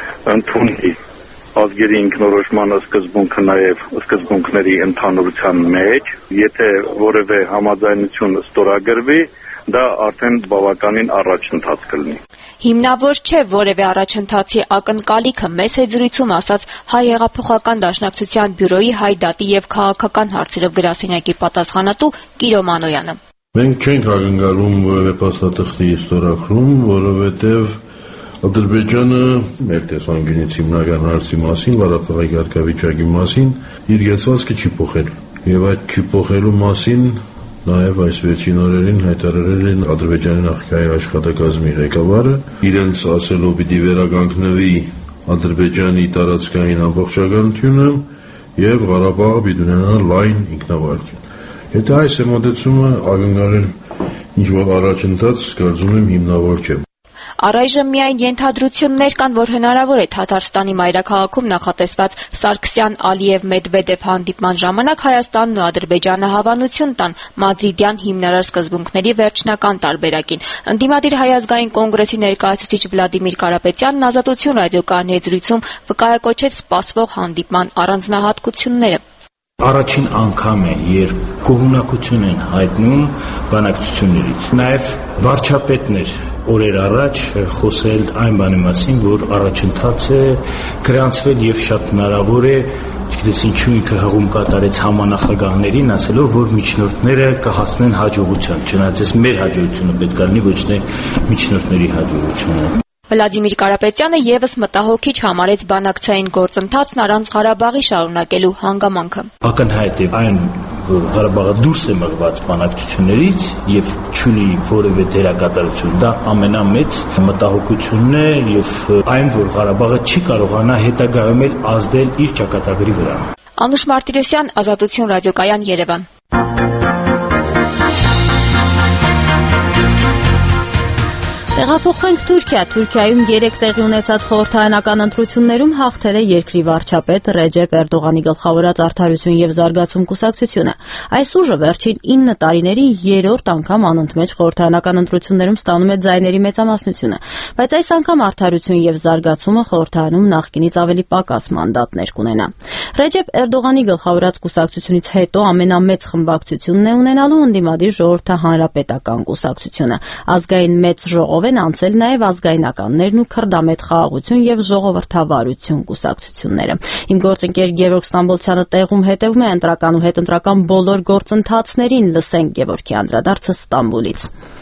ընդունի ազգերի ինքնորոշման սկզբունքը նաև սկզբունքների ընդհանրության մեջ, եթե որևէ համաձայնություն ստորագրվի, դա արդեն բավականին առաջընթաց կլինի։ Հիմնավոր չէ որևէ առաջընթացի ակնկալիքը, մեծ զրույցում ասաց Հայ հեղափոխական դաշնակցության բյուրոյի հայ դատի եւ քաղաքական հարցերով գրասենյակի պատասխանատու Կիրո Մանոյանը։ Մենք չենք ակնկալում որևէ փաստաթղթի ստորագրում, որովհետեւ Ադրբեջանը մեր տեսանկյունից հիմնական հարցի մասին, Ղարաբաղի կարգավիճակի մասին իր գեցվածքը չի փոխել։ Եվ այդ չի փոխելու մասին նաև այս վերջին օրերին հայտարարել են Ադրբեջանի նախագահի աշխատակազմի ղեկավարը, իրենց ասելով պիտի վերականգնվի Ադրբեջանի տարածքային ամբողջականությունը եւ Ղարաբաղը պիտի ունենա լայն ինքնավարություն։ Եթե այս է մոտեցումը ակնկալել ինչ որ առաջընթաց, կարծում եմ հիմնավոր չէ։ Առայժմ միայն ենթադրություններ կան, որ հնարավոր է Թաթարստանի մայրաքաղաքում նախատեսված Սարգսյան-Ալիև-Մեդվեդև հանդիպման ժամանակ Հայաստանն ու Ադրբեջանը հավանություն տան մադրիդյան հիմնարար սկզբունքների վերջնական տարբերակին։ Ընդդիմադիր Հայ ազգային կոնգրեսի ներկայացուցիչ Վլադիմիր Կարապետյանն Ազատություն ռադիոկայանի զրույցում վկայակոչեց սպասվող հանդիպման առանձնահատկությունները։ Առաջին անգամ է, երբ գոհունակություն են հայտնում բանակցություններից։ Նաև վարչապետներ օրեր առաջ խոսել այն բանի մասին, որ առաջընթաց է գրանցվել եւ շատ հնարավոր է, չգիտես ինչու ինքը հղում կատարեց համանախագահներին, ասելով, որ միջնորդները կհասնեն հաջողության, չնայած մեր հաջողությունը պետք է լինի, ոչ թե միջնորդների հաջողությունը։ Վլադիմիր Կարապետյանը եւս մտահոգիչ համարեց բանակցային գործընթացն առանց Ղարաբաղի շարունակելու հանգամանքը։ Ակնհայտ է այն, որ Ղարաբաղը դուրս է մղված բանակցություններից եւ չունի որևէ դերակատարություն, դա ամենամեծ մտահոգությունն է եւ այն, որ Ղարաբաղը չի կարողանա հետագայում էլ ազդել իր ճակատագրի վրա։ Անուշ Մարտիրոսյան, Ազատություն ռադիոկայան, Երևան։ Տեղափոխվենք Թուրքիա։ Թուրքիայում երեք տեղի ունեցած խորհրդարանական ընտրություններում հաղթել է երկրի վարչապետ Ռեջեփ Էրդողանի գլխավորած Արդարություն եւ զարգացում կուսակցությունը։ Այս ուժը վերջին ինը տարիների երրորդ անգամ անընդմեջ խորհրդարանական ընտրություններում ստանում է ձայների մեծամասնությունը, բայց այս անգամ Արդարություն եւ զարգացումը խորհրդարանում նախկինից ավելի պակաս մանդատներ կունենա։ Ռեջեփ Էրդողանի գլխավորած կուսակցությունից հետո ամենամեծ խմբակցությունն է ունենալու ընդդիմադիր ժողովրդահանրապետական կուսակցությունը։ Ազգային մեծ ժողով են անցել նաև ազգայնականներն ու քրդամետ խաղաղություն եւ ժողովրդավարություն կուսակցությունները։ Իմ գործընկեր Գևորգ Ստամբոլցյանը տեղում հետևում է ընտրական ու հետընտրական բոլոր գործընթացներին, լսենք Գևորգի անդրադարձը Ստամբուլից։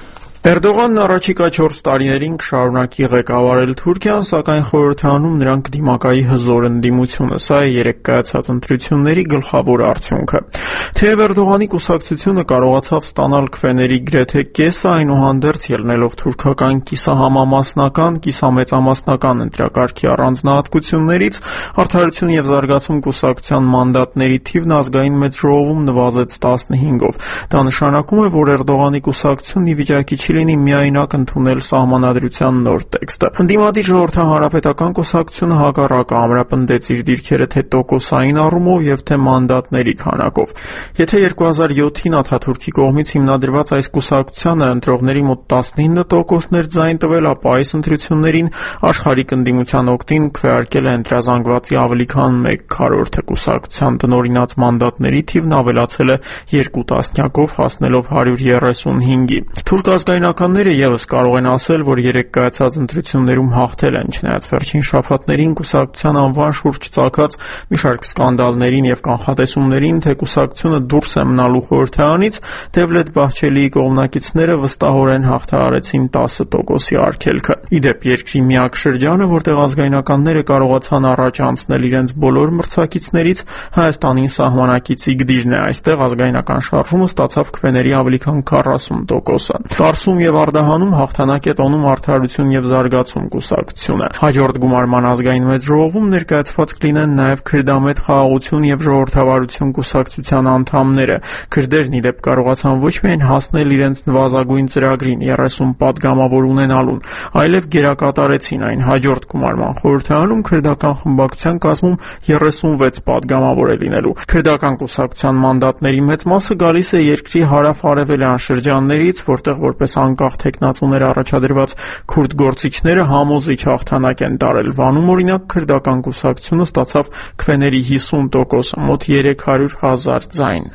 Էրդողանն առաջիկա չորս տարիներին կշարունակի ղեկավարել Թուրքիան, սակայն խորհրդանում նրան կդիմակայի հզոր ընդդիմությունը։ Սա է երեկ կայացած ընտրությունների գլխավոր արդյունքը։ Թեև Էրդողանի կուսակցությունը կարողացավ ստանալ քվեների գրեթե կեսը, այնուհանդերձ ելնելով թուրքական կիսահամամասնական, կիսամեծամասնական ընտրակարգի առանձնահատկություններից, Արդարություն և զարգացում կուսակցության մանդատների թիվն ազգային մեծ ժողովում նվազեց տասնհինգով։ Դա նշանակում է, որ Էրդողանի կուսակցությունն ի վիճակի չի լինի միայնակ ընդունել սահմանադրության նոր տեքստը։ Ընդդիմադիր ժողովրդահարապետական կուսակցությունը հակառակը ամրապնդեց իր դիրքերը թե տոկոսային առումով և թե մանդատների քանակով։ Եթե երկու հազար յոթին Աթաթուրքի կողմից հիմնադրված այս կուսակցությանը ընտրողների մոտ տասնինը տոկոսներ ձայն տվել, ապա այս ընտրություններին աշխարհիկ ընդդիմության օգտին քվեարկել է ընտրազանգվածի ավելի քան մեկ քառորդը։ Կուսակցության տնօրինած մանդատների թիվն ավելացել է երկու տասնյակով, հասնելով հարյուր երեսունհինգի։ Թուրք ազգայնականները ևս կարող են ասել, որ երեկ կայացած ընտրություններում հաղթել են, չնայած վերջին շաբաթներին կուսակցության անվան շուրջ ծագած մի շարք սկանդալներին և կանխատեսումներին, թե կուսակցությունը դուրս է մնալու խորհրդարանից, Դևլետ Բահչելիի կողմնակիցները վստահորեն հաղթահարեցին տասը տոկոսի արգելքը։ Ի դեպ, երկրի միակ շրջանը, որտեղ ազգայնականները կարողացան առաջ անցնել իրենց բոլոր մրցակիցներից, Հայաստանին սահմանակից Իգդիրն է։ Այստեղ ազգայնական շարժումը ստացավ քվեների ավելի քան քառասուն տոկոսը։ Կարսում և Արդահանում հաղթանակ է տոնում Արդարություն և զարգացում կուսակցությունը։ Հաջորդ գումարման ազգային մեծ ժողովում ներկայացված կլինեն նաև Քրդամետ խաղաղություն և ժողովրդավարություն կուսակցության անդամները։ Քրդերն ի դեպ կարողացան ոչ միայն հասնել իրենց նվազագույն ծրագրին՝ երեսուն պատգամավոր ունենալուն, այլև գերակատարեցին այն։ Հաջորդ գումարման խորհրդարանում քրդական խմբակցության կազմում երեսունվեց պատգամավոր է լինելու։ Քրդական կուսակցության մանդատների մեծ մասը գալիս է երկրի հարավ-արևելյան շրջաններից, որտեղ որպես անկախ թեկնածուներ առաջադրված քուրդ գործիչները համոզիչ հաղթանակ են տարել։ Վանում, օրինակ, քրդական կուսակցությունը ստացավ քվեների հիսուն տոկոս, մոտ երեք հարյուր հազար ձայն։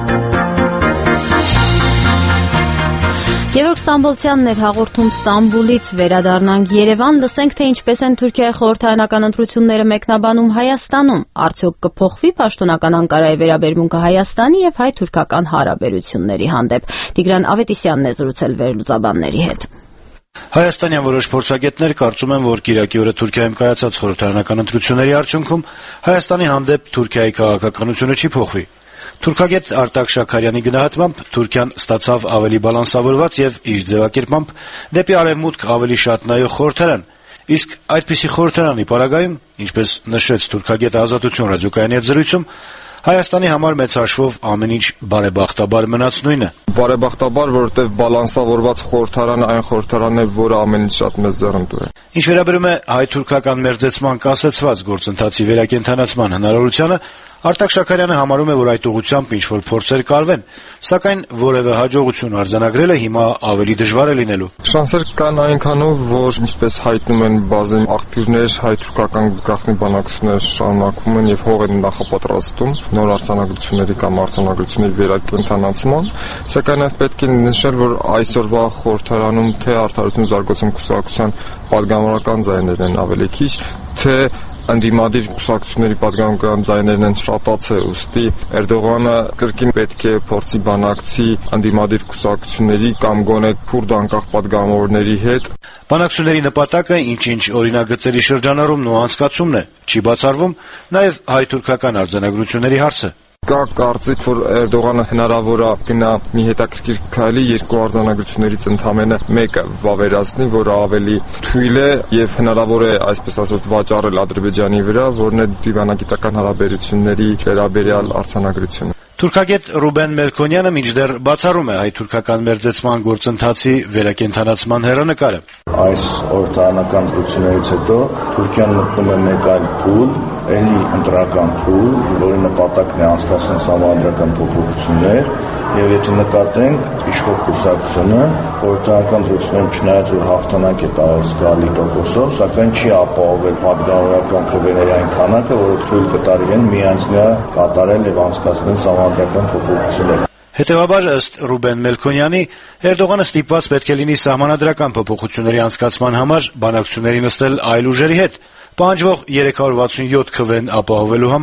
Գևորգ Ստամբոլցյանն էր հաղորդում Ստամբուլից։ Վերադառնանք Երևան, լսենք, թե ինչպես են Թուրքիայի խորհրդարանական ընտրությունները մեկնաբանում Հայաստանում։ Արդյոք կփոխվի պաշտոնական Անկարայի վերաբերմունքը Հայաստանի և հայ-թուրքական հարաբերությունների հանդեպ։ Տիգրան Ավետիսյանն է զրուցել վերլուծաբանների հետ։ Հայաստանյան որոշ փորձագետներ կարծում են, որ կիրակի օրը Թուրքիայում կայացած խորհրդարանական ընտրությունների արդյունքում Հայաստանի հանդեպ Թուրքիայի քաղաքականությունը չի փոխվի։ Թուրքագետ Արտակ Շաքարյանի գնահատմամբ Թուրքիան ստացավ ավելի բալանսավորված եւ իր ձևակերպմամբ դեպի արևմուտք ավելի շատ նայող խորհրդարան, իսկ այդպիսի խորհրդարանի պարագայում, ինչպես նշեց թուրքագետը Ազատություն ռադիոկայանի հետ զրույցում, Հայաստանի համար մեծ հաշվով ամեն ինչ բարեբախտաբար մնաց նույնը։ Բարեբախտաբար, որովհետև բալանսավորված խորհրդարանը այն խորհրդարանն է, որը ամեն ինչ շատ մեծ ձեռնտու է։ Ինչ վերաբերում է հայ-թուրքական մերձեցման կասեցված գործընթացի վերակենդանացման հնարավորությանը, Արտակ Շաքարյանը համարում է, որ այդ ուղղությամբ ինչ-որ փորձեր կարվեն, սակայն որևէ հաջողություն արձանագրելը հիմա ավելի դժվար է լինելու։ Շանսեր կան այնքանով, որ ինչպես հայտնում են բազում աղբյուրներ, հայ-թուրքական գաղտնի բանակցությունները շարունակվում են եւ հող են նախապատրաստում նոր արձանագրությունների կամ արձանագրությունների վերակենդանացման, սակայն այդ պետք է նշել, որ այսօրվա խորհրդարանում թե Արդարություն զարգացում կուսակցության պատգամավորական ձայներն են ավելի քիչ, թե ընդդիմադիր կուսակցությունների պատգամավորական ձայներն են շատացել, ուստի Էրդողանը կրկին պետք է փորձի բանակցի ընդդիմադիր կուսակցությունների կամ գոնե քուրդ անկախ պատգամավորների հետ։ Բանակցությունների նպատակը ինչ-ինչ օրինագծերի շրջանառումն ու անցկացումն է, չի բացառվում նաև հայ-թուրքական արձանագրությունների հարցը։ Կա կարծիք, որ Էրդողանը հնարավոր է գնա մի հետաքրքիր քայլի երկու արձանագրություններից ընդամենը մեկը վավերացնի, որը ավելի թույլ է եւ հնարավոր է, այսպես ասած, վաճառել Ադրբեջանի վրա, որն է դիվանագիտական հարաբերությունների վերաբերյալ արձանագրությունը։ Թուրքագետ Ռուբեն Մելքոնյանը մինչդեռ բացառում է հայ-թուրքական մերձեցման գործընթացի վերակենդանացման հեռանկարը։ Այս խորհրդարանական ընտրություններից հետո Թուրքիան մտնում է մեկ այլ փուլ, էլի ընտրական փուլ, որի նպատակն է անցկացնել սահմանադրական փոփոխություններ, եւ եթե նկատենք իշխող կուսակցությունը խորհրդարանական ընտրություններում չնայած որ հաղթանակ է տարել զգալի տոկոսով, սակայն չի ապահովել պատգամավորական քվեների այն քանակը, որը թույլ կտար իրեն միանձնյա կատարել եւ անցկացնել սահմանադրական փոփոխություններ։ Հետևաբար, ըստ Ռուբեն Մելքոնյանի, Էրդողանը ստիպված պետք է լինի սահմանադրական փոփոխությունների անցկացման համար բանակցությունների նստել այլ ուժերի հետ, պահանջվող երեք հարյուր վաթսունյոթ քվեն ապահովելու համար։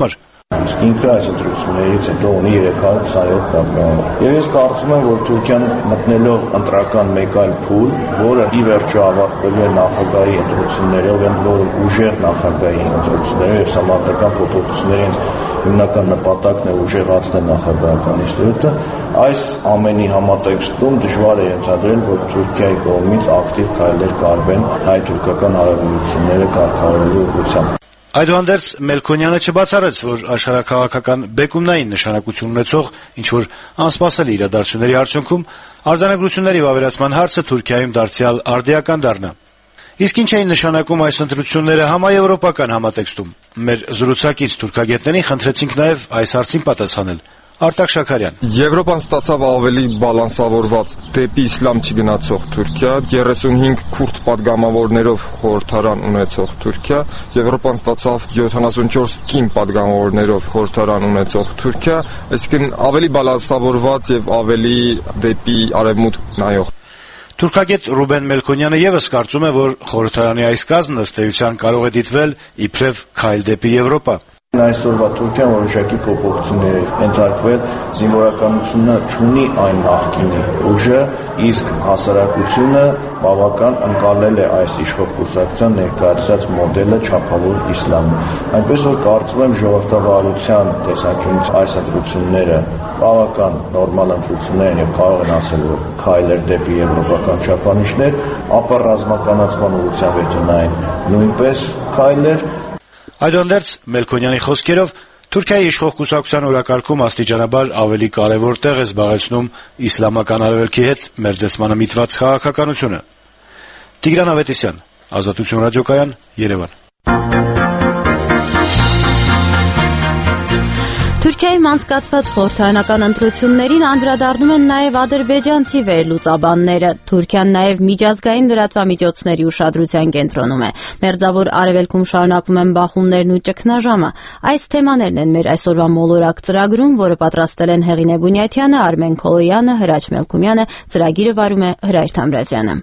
Իսկ ինքը այս ընտրություններից հետո ունի երեք հարյուր քսաներորդ պատգամավոր։ Եվ ես կարծում եմ, որ Թուրքիան մտնելով ընտրական մեկ այլ փուլ, որը ի վերջո ավարտվելու է նախագահի ընտրություններով, ընդ որում ուժեղ նախագահի ընտրություններով եւ համապատասխան փոփոխությունների հիմնական նպատակն է ուժեղացնել նախագահական ինստիտուտը, այս ամենի համատեքստում դժվար է ենթադրել, որ Թուրքիայի կողմից ակտիվ քայլեր կարվեն հայ-թուրքական հարաբերությունները կարգավորելու ուղղությամբ։ Այդուհանդերձ Մելքոնյանը չբացառեց, որ աշխարհաքաղաքական բեկումնային նշանակություն ունեցող ինչ-որ անսպասելի իրադարձությունների արդյունքում արձանագրությունների վավերացման հարցը Թուրքիայում դարձյալ արդիական դառնա։ Իսկ ինչ էին նշանակում այս ընտրությունները համաեվրոպական համատեքստում։ Մեր զրուցակից թուրքագետներին խնդրեցինք նաև այս հարցին պատասխանել։ Արտակ Շաքարյան. Եվրոպան ստացավ ավելի բալանսավորված դեպի իսլամ չգնացող Թուրքիա, երեսունհինգ քուրդ պատգամավորներով խորհրդարան ունեցող Թուրքիա, Եվրոպան ստացավ յոթանասունչորս կին պատգամավորներով խորհրդարան ունեցող Թուրքիա, այսինքն ավելի բալանսավորված եւ ավելի դեպի արևմուտք նայող։ Թուրքագետ Ռուբեն Մելքոնյանը եւս կարծում է, որ խորհրդարանի այս կազմն ըստ էության կարող է դիտվել իբրև քայլ դեպի Եվրոպա։ Այսօրվա Թուրքիան որոշակի փոփոխություններ է ենթարկվել, զինվորականությունը չունի այն նախկինի ուժը, իսկ հասարակությունը բավական ընկալել է այս իշխող կուսակցության ներկայացրած մոդելը չափավոր իսլամը։ Այնպես որ կարծում եմ ժողովրդավարության տեսանկյունից այս ընտրությունները բավական նորմալ ընտրություններ են եւ կարող են ասել, որ քայլեր դեպի եվրոպական չափանիշներ, ապա ռազմականացման ուղղությամբ ետնային նույնպես քայլեր։ Այդուհանդերձ Մելքոնյանի խոսքերով Թուրքիայի իշխող կուսակցության օրակարգում աստիճանաբար ավելի կարևոր տեղ է զբաղեցնում իսլամական արևելքի հետ մերձեցմանը միտված քաղաքականությունը։ Տիգրան Ավետիսյան, Ազատություն ռադիոկայան, Երևան։ Թուրքիայում անցկացված խորհրդարանական ընտրություններին անդրադառնում են նաև ադրբեջանցի վերլուծաբանները։ Թուրքիան նաև միջազգային լրատվամիջոցների ուշադրության կենտրոնում է։ Մերձավոր արևելքում շարունակվում են բախումներն ու ճգնաժամը։ Այս թեմաներն են մեր այսօրվա մոլորակ ծրագրում, որը պատրաստել են Հեղինե Բունյաթյանը, Արմեն Քոլոյանը, Հրաչ Մելքումյանը, ծրագիրը վարում է Հրայր Թամրազյանը։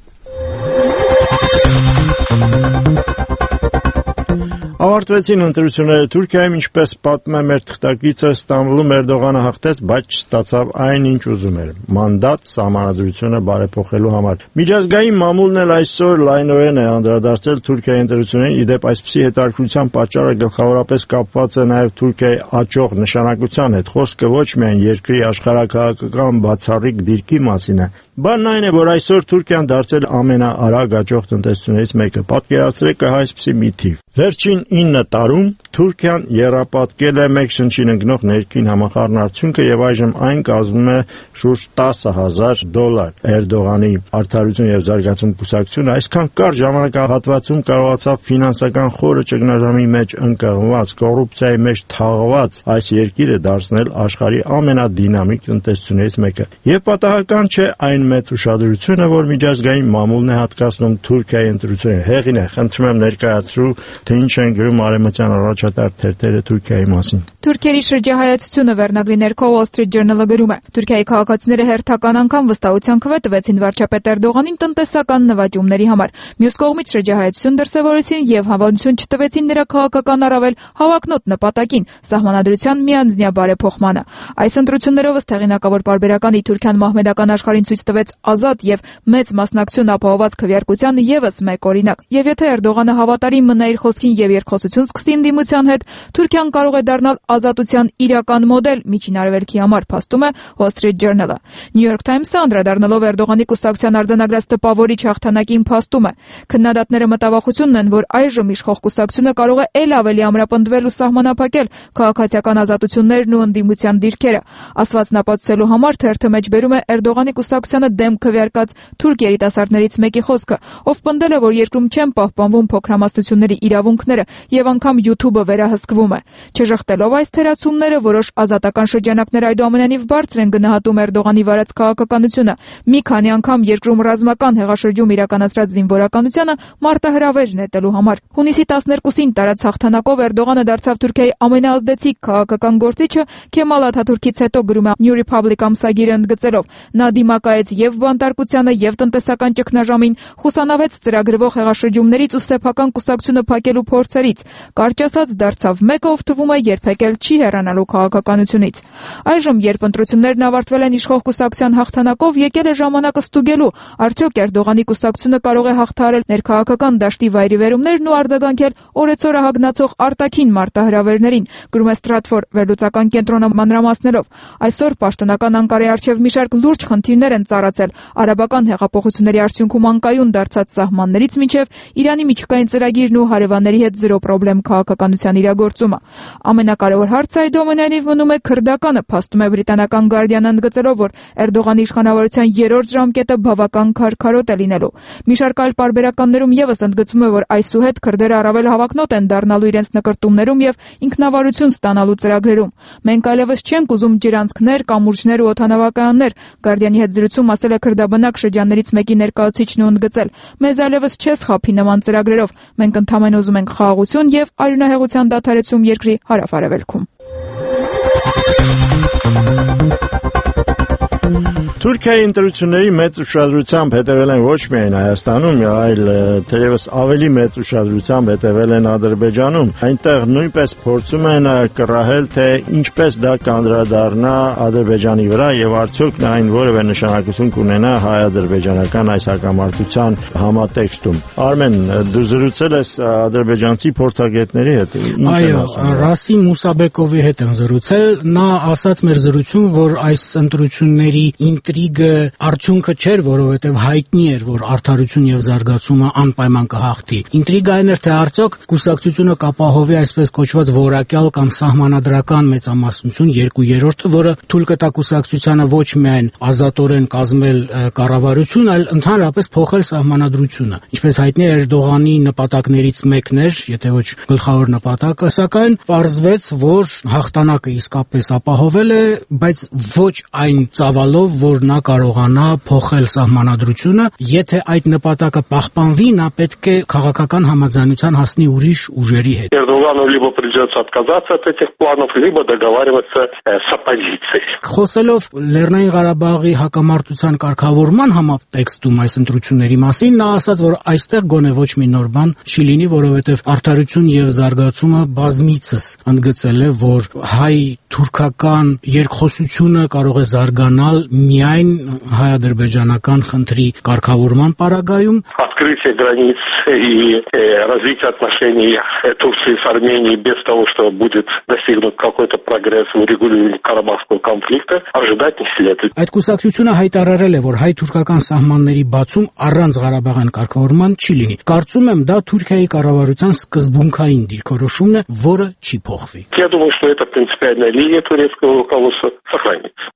Ավարտվեցին ընտրությունները Թուրքիայում, ինչպես պատմում է մեր թղթակիցը, Ստամբուլում Էրդողանը հաղթեց, բայց չստացավ այն, ինչ ուզում էր՝ մանդատ սահմանադրությունը բարեփոխելու համար։ Միջազգային մամուլն էլ այսօր լայնորեն է անդրադարձել Թուրքիայի ընտրություններին, ի դեպ այսպիսի հետաքրքրության պատճառը գլխավորապես կապված է նաև Թուրքիայի աճող նշանակության հետ։ Խոսքը ոչ միայն երկրի աշխարհաքաղաքական բացառիկ դիրքի մասին է, բանն այն է, որ այսօր Թուրքիան դարձել ամենաարագ աճող տնտեսություններից մեկը։ Պատկերացրեք այսպիսի մի թիվ. Վերջին ինը տարում Թուրքիան եռապատկել է մեկ շնչին ընկնող ներքին համախառն արդյունքը եւ այժմ այն կազմում է շուրջ տասը հազար դոլար։ Էրդողանի արդարություն եւ զարգացում կուսակցությունը այսքան կարճ ժամանակահատվածում կարողացավ ֆինանսական խորը ճգնաժամի մեջ ընկղմված, կոռուպցիայի մեջ թաղված այս երկիրը դարձնել աշխարհի ամենադինամիկ տնտեսություններից մեկը։ Եվ պատահական չէ այն մեծ ուշադրությունը, որ միջազգային մամուլն է հատկացնում Թուրքիայի ընտրություններին։ Հեղինե, խնդրում եմ ներկայացրու, թե ինչ են գրում արևմտյան առաջատար թերթերը Թուրքիայի մասին։ Թուրքիայի շրջահայացությունը վերնագրի ներքո Wall Street Journal-ը գրում է. Թուրքիայի քաղաքացիները հերթական անգամ վստահության քվե տվեցին վարչապետ Էրդողանին տնտեսական նվաճումների համար։ Մյուս կողմից շրջահայացություն դրսևորեցին եւ հավանություն չտվեցին նրա քաղաքական առավել հավակնոտ նպատակին՝ սահմանադրության միանձնյա բարեփոխմանը։ Այս ընտրություններով ըստ հեղինակավոր պարբերականի Թուրքիան մահմեդական աշխարհին ցույց տվեց ազատ եւ մեծ մասնակցություն ապահովված քվեարկության եւս մեկ օրինակ։ Եվ եթե Էրդողանը հավատարիմ մնա իր խոսքին եւ երկխոսություն սկսի ընդդիմության հետ, Թուրքիան կարող է դառնալ ազատության իրական մոդել միջին արևելքի համար, փաստում է Wall Street Journal-ը։ New York Times-ը անդրադառնալով Էրդողանի կուսակցության արձանագրած տպավորիչ հաղթանակին փաստում է. քննադատները մտավախությունն են, որ այժմ իշխող կուսակցությունը կարող է ել ավելի ամրապնդվել ու սահմանափակել քաղաքացիական ազատություններն ու ընդդիմության դիրքերը։ Ասվածն ապացուցելու համար թերթը մեջբերում է Էրդողանի կուսակցությանը դեմ քվեարկած թուրք երիտասարդներից մեկի խոսքը, ով պնդել է, որ երկրում չեն պահպանվում փոքրամասնությունների իրավունքները եւ անգամ YouTube-ը վերահսկվում է։ Չժխտելով այս թերացումները, որոշ ազատական շրջանակներ այդուամենայնիվ բարձր են գնահատում Էրդողանի վարած քաղաքականությունը։ Մի քանի անգամ երկրում ռազմական հեղաշրջում իրականացրած զինվորականությանը մարտահրավեր նետելու համար։ Հունիսի տասներկուսին տարած հաղթանակով Էրդողանը դարձավ Թուրքիայի ամենաազդեցիկ քաղաքական գործիչը Քեմալ Աթաթուրքից հետո, գրում է New Republic ամսագիրը ընդգծելով. նա դիմակայեց եւ բանտարկությանը եւ տնտեսական ճգնաժամին, խուսանավեց ծրագրվող հեղաշրջումներից ու սեփական կուսակցությունը փակելու փորձերից կողմերից։ Կարճ ասած, դարձավ մեկը, ով թվում է երբեք էլ չի հեռանալու քաղաքականությունից։ Այժմ, երբ ընտրություններն ավարտվել են իշխող կուսակցության հաղթանակով, եկել է ժամանակը ստուգելու, արդյոք Էրդողանի կուսակցությունը կարող է հաղթահարել ներքաղաքական դաշտի վայրիվերումներն ու արձագանքել օրեցօր հագնացող արտաքին մարտահրավերներին, գրում է Stratfor վերլուծական կենտրոնը մանրամասներով։ Այսօր պաշտոնական Անկարայի առջև մի շարք լուրջ խնդիրներ են ծառացել արաբական հեղափոխությունների արդյունքում անկայուն դարձած սահմաններից մինչև Իրանի միջուկային ծրագիրն ու հարևանների հետ զրո պրոբլեմ քաղաքականության իրագործումը։ Ամենակարևոր հարցը այդուամենայնիվ մնում է քրդականը, փաստում է բրիտանական Guardian-ը ընդգծելով, որ Էրդողանի իշխանավորության երրորդ ժամկետը բավական քարքարոտ է լինելու։ Մի շարք այլ պարբերականներում եւս ընդգծում է, որ այսուհետ քրդերը առավել հավակնոտ են դառնալու իրենց նկրտումներում եւ ինքնավարություն ստանալու ծրագրերում։ Մենք այլևս չենք ուզում ջրանցքներ, կամուրջներ ու օդանավակայաններ, Guardian-ի հետ զրույցում ասել է քրդաբնակ շրջաններից մեկի ներկայացուցիչն ու ընդգծել. «Մեզ այլևս չես խաբի նման ծրագրերով, մենք ընդհանրապես ուզում ենք խաղաղություն եւ արյունահեղության դադարեցում երկրի հարավ-արևելքում»։ Թուրքիայի ընտրությունների մեծ ուշադրությամբ հետևել են ոչ միայն Հայաստանում, այլ թերևս ավելի մեծ ուշադրությամբ հետևել են Ադրբեջանում։ Այնտեղ նույնպես փորձում են կռահել, թե ինչպես դա կանդրադառնա Ադրբեջանի վրա եւ արդյոք նա այն որևէ նշանակություն կունենա հայ-ադրբեջանական այս հակամարտության համատեքստում։ Արմեն, դու զրուցել ես ադրբեջանցի փորձագետների հետ։ Այո, Ռասիմ Մուսաբեկովի հետ եմ զրուցել։ Նա ասաց մեր զրույցում, որ այս ընտրությունների ինտրիգը արդյունքը չէր, որովհետև հայտնի էր, որ արդարություն եւ զարգացումը անպայման կհաղթի։ Ինտրիգան էր, թե արդյոք կուսակցությունը կապահովի այսպես կոչված որակյալ կամ սահմանադրական մեծամասնություն երկու երրորդը, որը թույլ կտա կուսակցությանը ոչ միայն ազատորեն կազմել կառավարություն, այլ ընդհանրապես փոխել սահմանադրությունը։ Ինչպես հայտնի է, Էրդողանի նպատակներից մեկն էր, եթե ոչ գլխավոր նպատակը, սակայն պարզվեց, որ հաղթանակը իսկապես ապահովել է, բայց ոչ այն ծավալով, որ նա կարողանա փոխել սահմանադրությունը, եթե այդ նպատակը պահպանվի, նա պետք է քաղաքական համաձայնության հասնի ուրիշ ուժերի հետ։ Эрдогану либо придется отказаться от этих планов, либо договариваться с оппозицией. Խոսելով Լեռնային Ղարաբաղի հակամարտության կարգավորման համատեքստում այս ընտրությունների մասին, նա ասաց, որ այստեղ գոնե ոչ մի նոր բան չի լինի, որովհետև արդարություն եւ զարգացումը բազմիցս ընդգծել է, որ հայ-թուրքական երկխոսությունը կարող է զարգանալ միայն հայ-ադրբեջանական խնդրի կարգավորման պարագայում։ Открытие границ и развитие отношений Турции с Арменией без того, что будет достигнут какой-то прогресс в урегулировании Карабахского конфликта, ожидать не следует. Այդ կուսակցությունը հայտարարել է, որ հայ-թուրքական սահմանների бացում առանց Ղարաբաղյան կարգավորման չի լինի։ Կարծում եմ, դա Թուրքիայի կառավարության սկզբունքային դիրքորոշումն է, որը չի փոխվի։ Я думаю, что эта принципиальная линия турецкого руководства сохранится.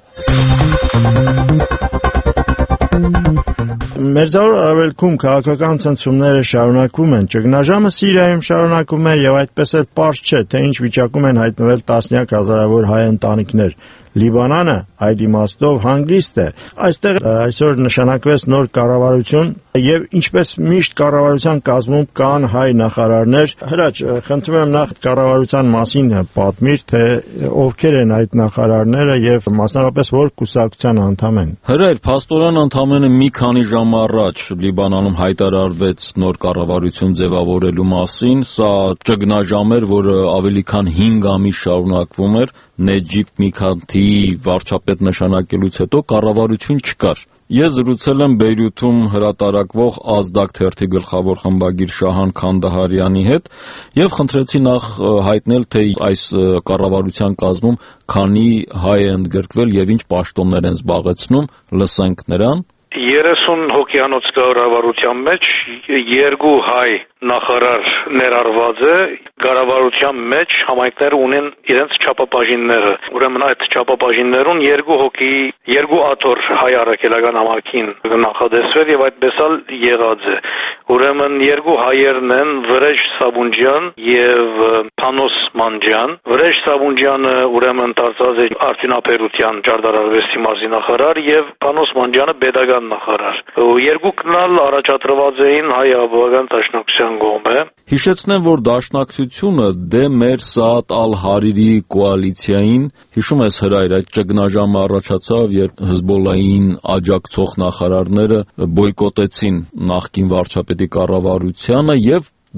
Մերձավոր Արևելքում քաղաքական ցնցումները շարունակվում են, ճգնաժամը Սիրիայում շարունակվում է եւ այդպես էլ պարզ չէ, թե ինչ վիճակում են հայտնվել տասնյակ հազարավոր հայ ընտանիքներ։ Լիբանանը այդ իմաստով հանգիստ է։ Այստեղ այսօր նշանակվեց նոր կառավարություն եւ ինչպես միշտ կառավարության կազմում կան հայ նախարարներ։ Հրաչ, խնդրում եմ նախ կառավարության մասին պատմիր, թե ովքեր են այդ նախարարները եւ մասնավորապես որ կուսակցության անդամ են։ Հրայր, փաստորեն ընդամենը մի քանի ժամ առաջ Լիբանանում հայտարարվեց նոր կառավարություն ձևավորելու մասին։ Սա ճգնաժամ էր, որը ավելի քան հինգ ամիս շարունակվում էր։ Նեջիբ Միքաթի վարչապետ նշանակելուց հետո կառավարություն չկար։ Ես զրուցել եմ Բեյրութում հրատարակվող Ազդակ թերթի գլխավոր խմբագիր Շահան Քանդահարյանի հետ եւ խնդրեցի նախ հայտնել, թե այս կառավարության կազմում քանի հայ է ընդգրկվել եւ ինչ պաշտոններ են զբաղեցնում, լսենք նրան։ երեսուն հոգյանոց կառավարության մեջ երկու հայ նախարար ներառված է, կառավարության մեջ համայնքները ունեն իրենց չափաբաժինները։ Ուրեմն այդ չափաբաժիններուն երկու հոգի, երկու աթոռ հայ առաքելական համակին նախադեсվել եւ այդպես էլ եղած է։ Ուրեմն երկու հայերն են Վրեժ Սաբունջյան եւ Փանոս Մանջյան։ Վրեժ Սաբունջյանը ուրեմն դարձած է արդյունաբերության ճարտարարվեստի մարզի նախարար եւ Փանոս Մանջյանը pedagogan նախարար։ Երկուքն էլ առաջադրված էին հայ-աբովական դաշնակցության կողմէ։ Հիշեցնեմ, որ դաշնակցությունը դեմ մեր Սաադ Ալ-Հարիրի կոալիցիային, հիշում ես Հրայր, այդ ճգնաժամը առաջացավ, երբ Հզբոլլահին աջակցող նախարարները բոյկոտեցին նախկին վարչապետի կառավարությանը եւ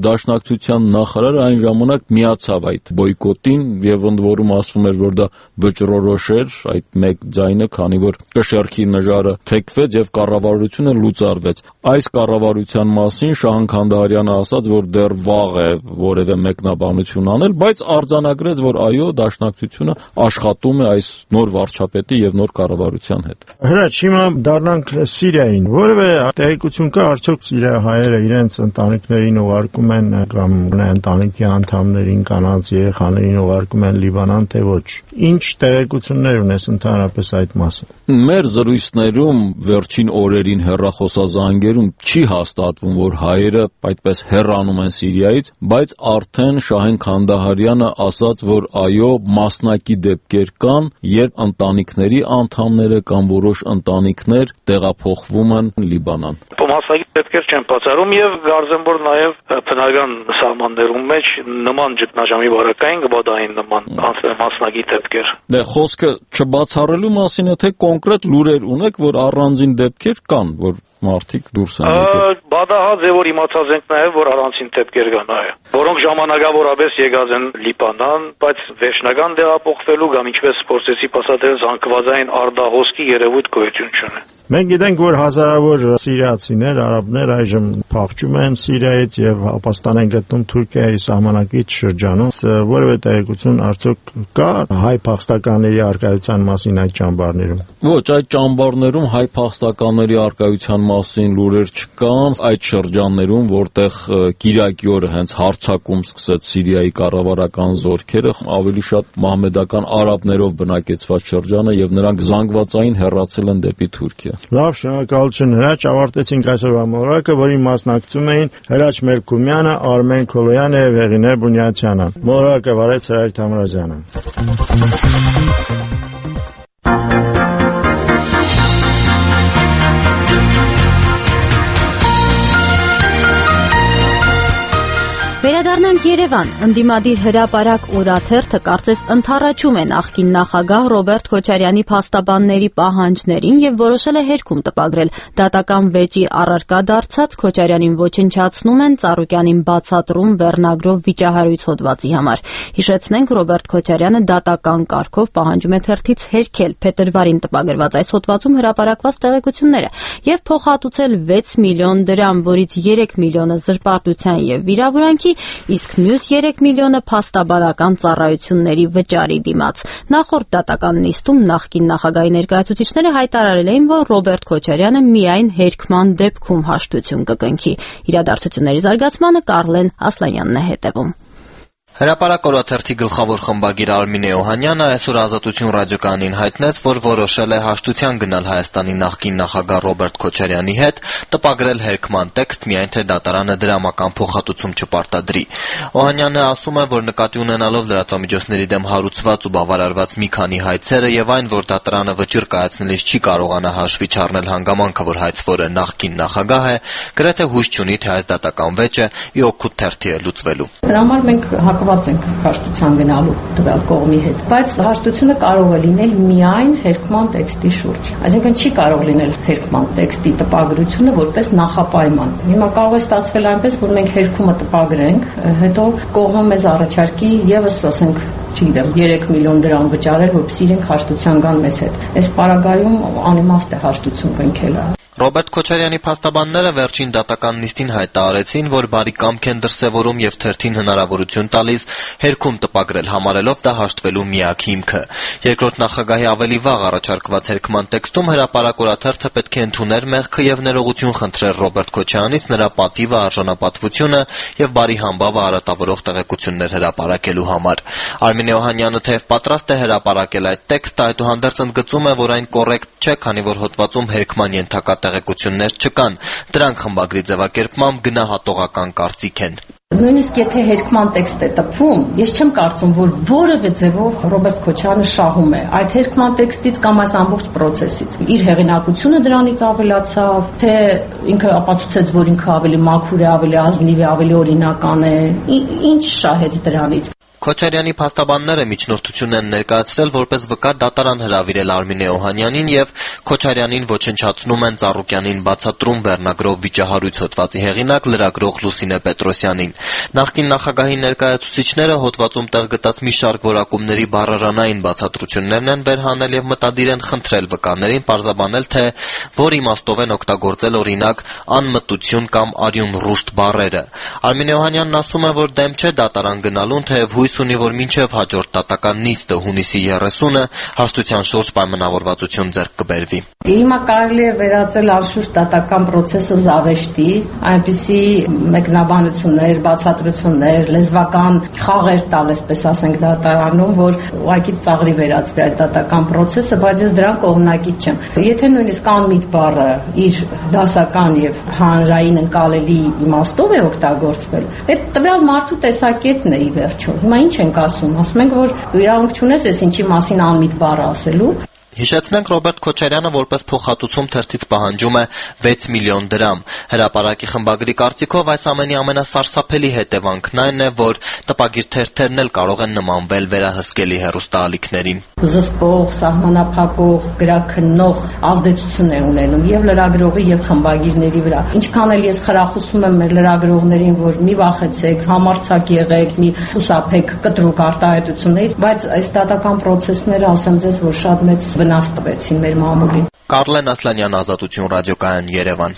Դաշնակցության նախարարը այն ժամանակ միացավ այդ բոյկոտին եւ ընդ որում ասվում էր, որ դա վճռորոշ էր այդ մեկ ձայնը, քանի որ կշեռքի նժարը թեքվեց եւ կառավարությունը լուծարվեց։ Այս կառավարության մասին Շահան Քանդահարյանը ասաց, որ դեռ վաղ է որևէ մեկնաբանություն անել, բայց արձանագրեց, որ այո, Դաշնակցությունը աշխատում է այս նոր վարչապետի եւ նոր կառավարության հետ։ Հրաչ, հիմա դառնանք Սիրիային։ Որևէ տեղեկություն կա, արդյոք սիրիահայերը իրենց ընտանիքներին ուղարկում են կամ ընտանիքի անդամներին, կանանց երեխաներին ուղարկում են Լիբանան, թե ոչ։ Ինչ տեղեկություններ ունես ընդհանրապես այդ մասին։ Մեր զրույցներում վերջին օրերին հեռախոսազանգերում չի հաստատվում, որ հայերը այդպես հեռանում են Սիրիայից, բայց արդեն Շահեն Քանդահարյանը ասաց, որ այո, մասնակի դեպքեր կան, երբ ընտանիքների անդամները կամ որոշ ընտանիքներ տեղափոխվում են Լիբանան։ Մասնակի դեպքեր չեն բացառում եւ կարծեմ որ նաեւ բնական սահմաններում մեջ նման ճգնաժամի վարակային գբադային նման մասնակի դեպքեր։ Դե խոսքը չբացառելու մասին է, թե կոնկրետ լուրեր ունեք, որ առանձին դեպքեր կան, որ մարդիկ դուրս են եկել։ Բադահած է, որ իմացած ենք նաև, որ առանցին դեպքեր կան, այո, որոնք ժամանակավորապես եկած են Լիբանան, բայց վերջնական տեղափոխվելու կամ ինչպես փորձեցի ասել, զանգվածային արդահոսքի երևույթ գոյություն չունի։ Մենք գիտենք, որ հազարավոր սիրիացիներ, արաբներ այժմ փախչում են Սիրիայից եւ ապաստան են գտնում Թուրքիայի սահմանակից շրջանում։ Որևէ տեղեկություն արդյոք կա հայ փախստականների արկայության մասին այդ ճամբարներում։ Ոչ, այդ ճամբարներում հայ փախստականների արկայության մասին լուրեր չկան, այդ շրջաններում, որտեղ Կիրակի օրը հենց հարձակում սկսեց Սիրիայի կառավարական զորքերը, ավելի շատ մահմեդական արաբներով բնակեցված շրջանը եւ նրանք զանգվածային հեռացել են դեպի Թուրքիա։ Լավ, շնորհակալություն Հրաչ, ավարտեցինք այսօրվա մոլորակը, որին մասնակցում էին Հրաչ Մելքումյանը, Արմեն Քոլոյանը եւ Հեղինե Բունյացյանը։ Մոլորակը վարեց Հրայր Թամրազյանը։ Վերադառնանք Երևան։ Ընդդիմադիր հրապարակ օրաթերթը կարծես ընդառաջում է նախկին նախագահ Ռոբերտ Քոչարյանի փաստաբանների պահանջներին եւ որոշել է հերքում տպագրել դատական վեճի առարկա դարձած Քոչարյանին ոչնչացնում են, Ծառուկյանին բացատրում վերնագրով վիճահարույց հոդվածի համար։ Հիշեցնենք, Ռոբերտ Քոչարյանը դատական կարգով պահանջում է թերթից հերքել փետրվարին տպագրված այս հոդվածում հրապարակված տեղեկությունները եւ փոխհատուցել վեց միլիոն դրամ, որից երեք միլիոնը զրպարտության եւ վիրավորանքի, իսկ մյուս երեք միլիոնը փաստաբանական ծառայությունների վճարի դիմաց։ Նախորդ դատական նիստում նախկին նախագահի ներկայացուցիչները հայտարարել էին, որ Ռոբերտ Քոչարյանը միայն հերքման դեպքում հաշտություն կկնքի։ Իրադարձությունների զարգացմանը Կարլեն Ասլանյանն է հետևում։ Հրապարակ օրաթերթի գլխավոր խմբագիր Արմինե Օհանյանը այսօր Ազատություն ռադիոկայանին հայտնեց, որ որոշել է հաշտության գնալ Հայաստանի նախկին նախագահ Ռոբերտ Քոչարյանի հետ, տպագրել հերքման տեքստ, միայն թե դատարանը դրամական փոխհատուցում չպարտադրի։ Օհանյանը ասում է, որ նկատի ունենալով լրատվամիջոցների դեմ հարուցված ու բավարարված մի քանի հայցերը եւ այն, որ դատարանը վճիռ կայացնելիս չի կարողանա հաշվի չառնել հանգամանքը, որ հայցվորը նախկին նախագահ է, գրեթե հույս չունի, թե այս դատական վեճը ի օգուտ թերթի է լուծվելու։ Դրա համար մենք հակված ենք հաշտության գնալու տվյալ կողմի հետ, բայց հաշտությունը կարող է լինել միայն հերքման տեքստի շուրջ։ Այսինքն չի կարող լինել հերքման տեքստի տպագրությունը որպես նախապայման։ Հիմա կարող է ստացվել այնպես, որ մենք հերքումը տպագրենք, հետո կողմը մեզ առաջարկի եւս ասենք, չգիտեմ, երեք միլիոն դրամ վճարել, որպեսզի իրենք հաշտության գան մեզ հետ։ Այս պարագայում անիմաստ է հաշտություն կնքելը։ Ռոբերտ Քոչարյանի փաստաբանները վերջին դատական նիստին հայտարարեցին, որ բարի կամք են դրսևորում եւ թերթին հնարավորություն տալիս հերքում տպագրել, համարելով դա հաշտվելու միակ հիմքը։ Երկրորդ նախագահի ավելի վաղ առաջարկված հերքման տեքստում հրապարակ օրաթերթը պետք է ընդուներ մեղքը եւ ներողություն խնդրեր Ռոբերտ Քոչարյանից նրա պատիվը, արժանապատվությունը եւ բարի համբավը արատավորող տեղեկություններ հրապարակելու համար։ Արմինե Օհանյանը թեև պատրաստ է հրապարակել այդ տեքստը, այդուհանդերձ ընդգծում է, որ այն կոռեկտ չէ, քանի որ հոդվածում հերքման ենթակա տեղեկություններ չկան։ Դրանք խմբագրի ձևակերպմամբ գնահատողական կարծիք են։ Նույնիսկ եթե հերքման տեքստ է տպվում, ես չեմ կարծում, որ որևէ ձևով Ռոբերտ Քոչարյանը շահում է այդ հերքման տեքստից կամ այս ամբողջ process-ից։ Իր հեղինակությունը դրանից ավելացավ, թե ինքը ապացուցեց, որ ինքը ավելի մաքուր է, ավելի ազնիվ է, ավելի օրինական է։ Ինչ շահեց դրանից։ Քոչարյանի փաստաբանները միջնորդություն են ներկայացրել որպես վկա դատարան հրավիրել Արմինե Օհանյանին եւ Քոչարյանին ոչնչացնում են Ծառուկյանին բացատրում վերնագրով վիճահարույց հոդվածի հեղինակ լրագրող Լուսինե Պետրոսյանին։ Նախկին նախագահի ներկայացուցիչները հոդվածում տեղ գտած մի շարք որակումների բառարանային բացատրություններն են վերհանել եւ մտադիր են խնդրել վկաներին պարզաբանել, թե որ իմաստով են օգտագործել օրինակ անմտություն կամ արյուն ռուշտ բառերը։ Արմինե Օհանյանն ասում է, որ դեմ չէ դատարան գնալուն, թեև հույս ունի, որ մինչև հաջորդ դատական նիստը հունիսի երեսունը հաշտության շուրջ պայմանավորվածություն ձեռք կբերվի։ Հիմա կարելի է վերածել անշուշտ դատական process-ը զավեշտի, այնպիսի մեկնաբանություններ, բացատրություններ, լեզվական խաղեր տալ, այսպես ասենք, դատարանում, որ ուղղակի ծաղրի վերածվի այդ դատական process-ը, բայց ես դրան կողմնակից չեմ։ Եթե նույնիսկ անմիտ բառը իր դասական եւ հանրային ընկալելի իմաստով է օգտագործվել, այդ տվյալ մարդու տեսակետն է ի վերջո։ Հիմա ինչ ենք ասում, ասում ենք, որ դու իրավունք չունես ես ինչի մասին անմիտ բառ ասելու։ Հիշեցնենք, Ռոբերտ Քոչարյանը որպես փոխհատուցում թերթից պահանջում է վեց միլիոն դրամ։ Հրապարակի խմբագրի կարծիքով այս ամենի ամենասարսափելի հետևանքն այն է, որ տպագիր թերթերն էլ կարող են նմանվել վերահսկելի հեռուստաալիքներին։ Զսպող, սահմանափակող, գրաքննող ազդեցություն է ունենում եւ լրագրողի եւ խմբագիրների վրա։ Ինչքան էլ ես խրախուսում եմ մեր լրագրողներին, որ մի վախեցեք, համարձակ եղեք, մի խուսափեք կտրուկ արտահայտություններից, բայց այս դատական process-ները, ասեմ ձեզ, որ շատ մեծ վնաս տվեցին մեր մամուլին։ Կարլեն Ասլանյան, Ազատություն ռադիոկայան, Երևան։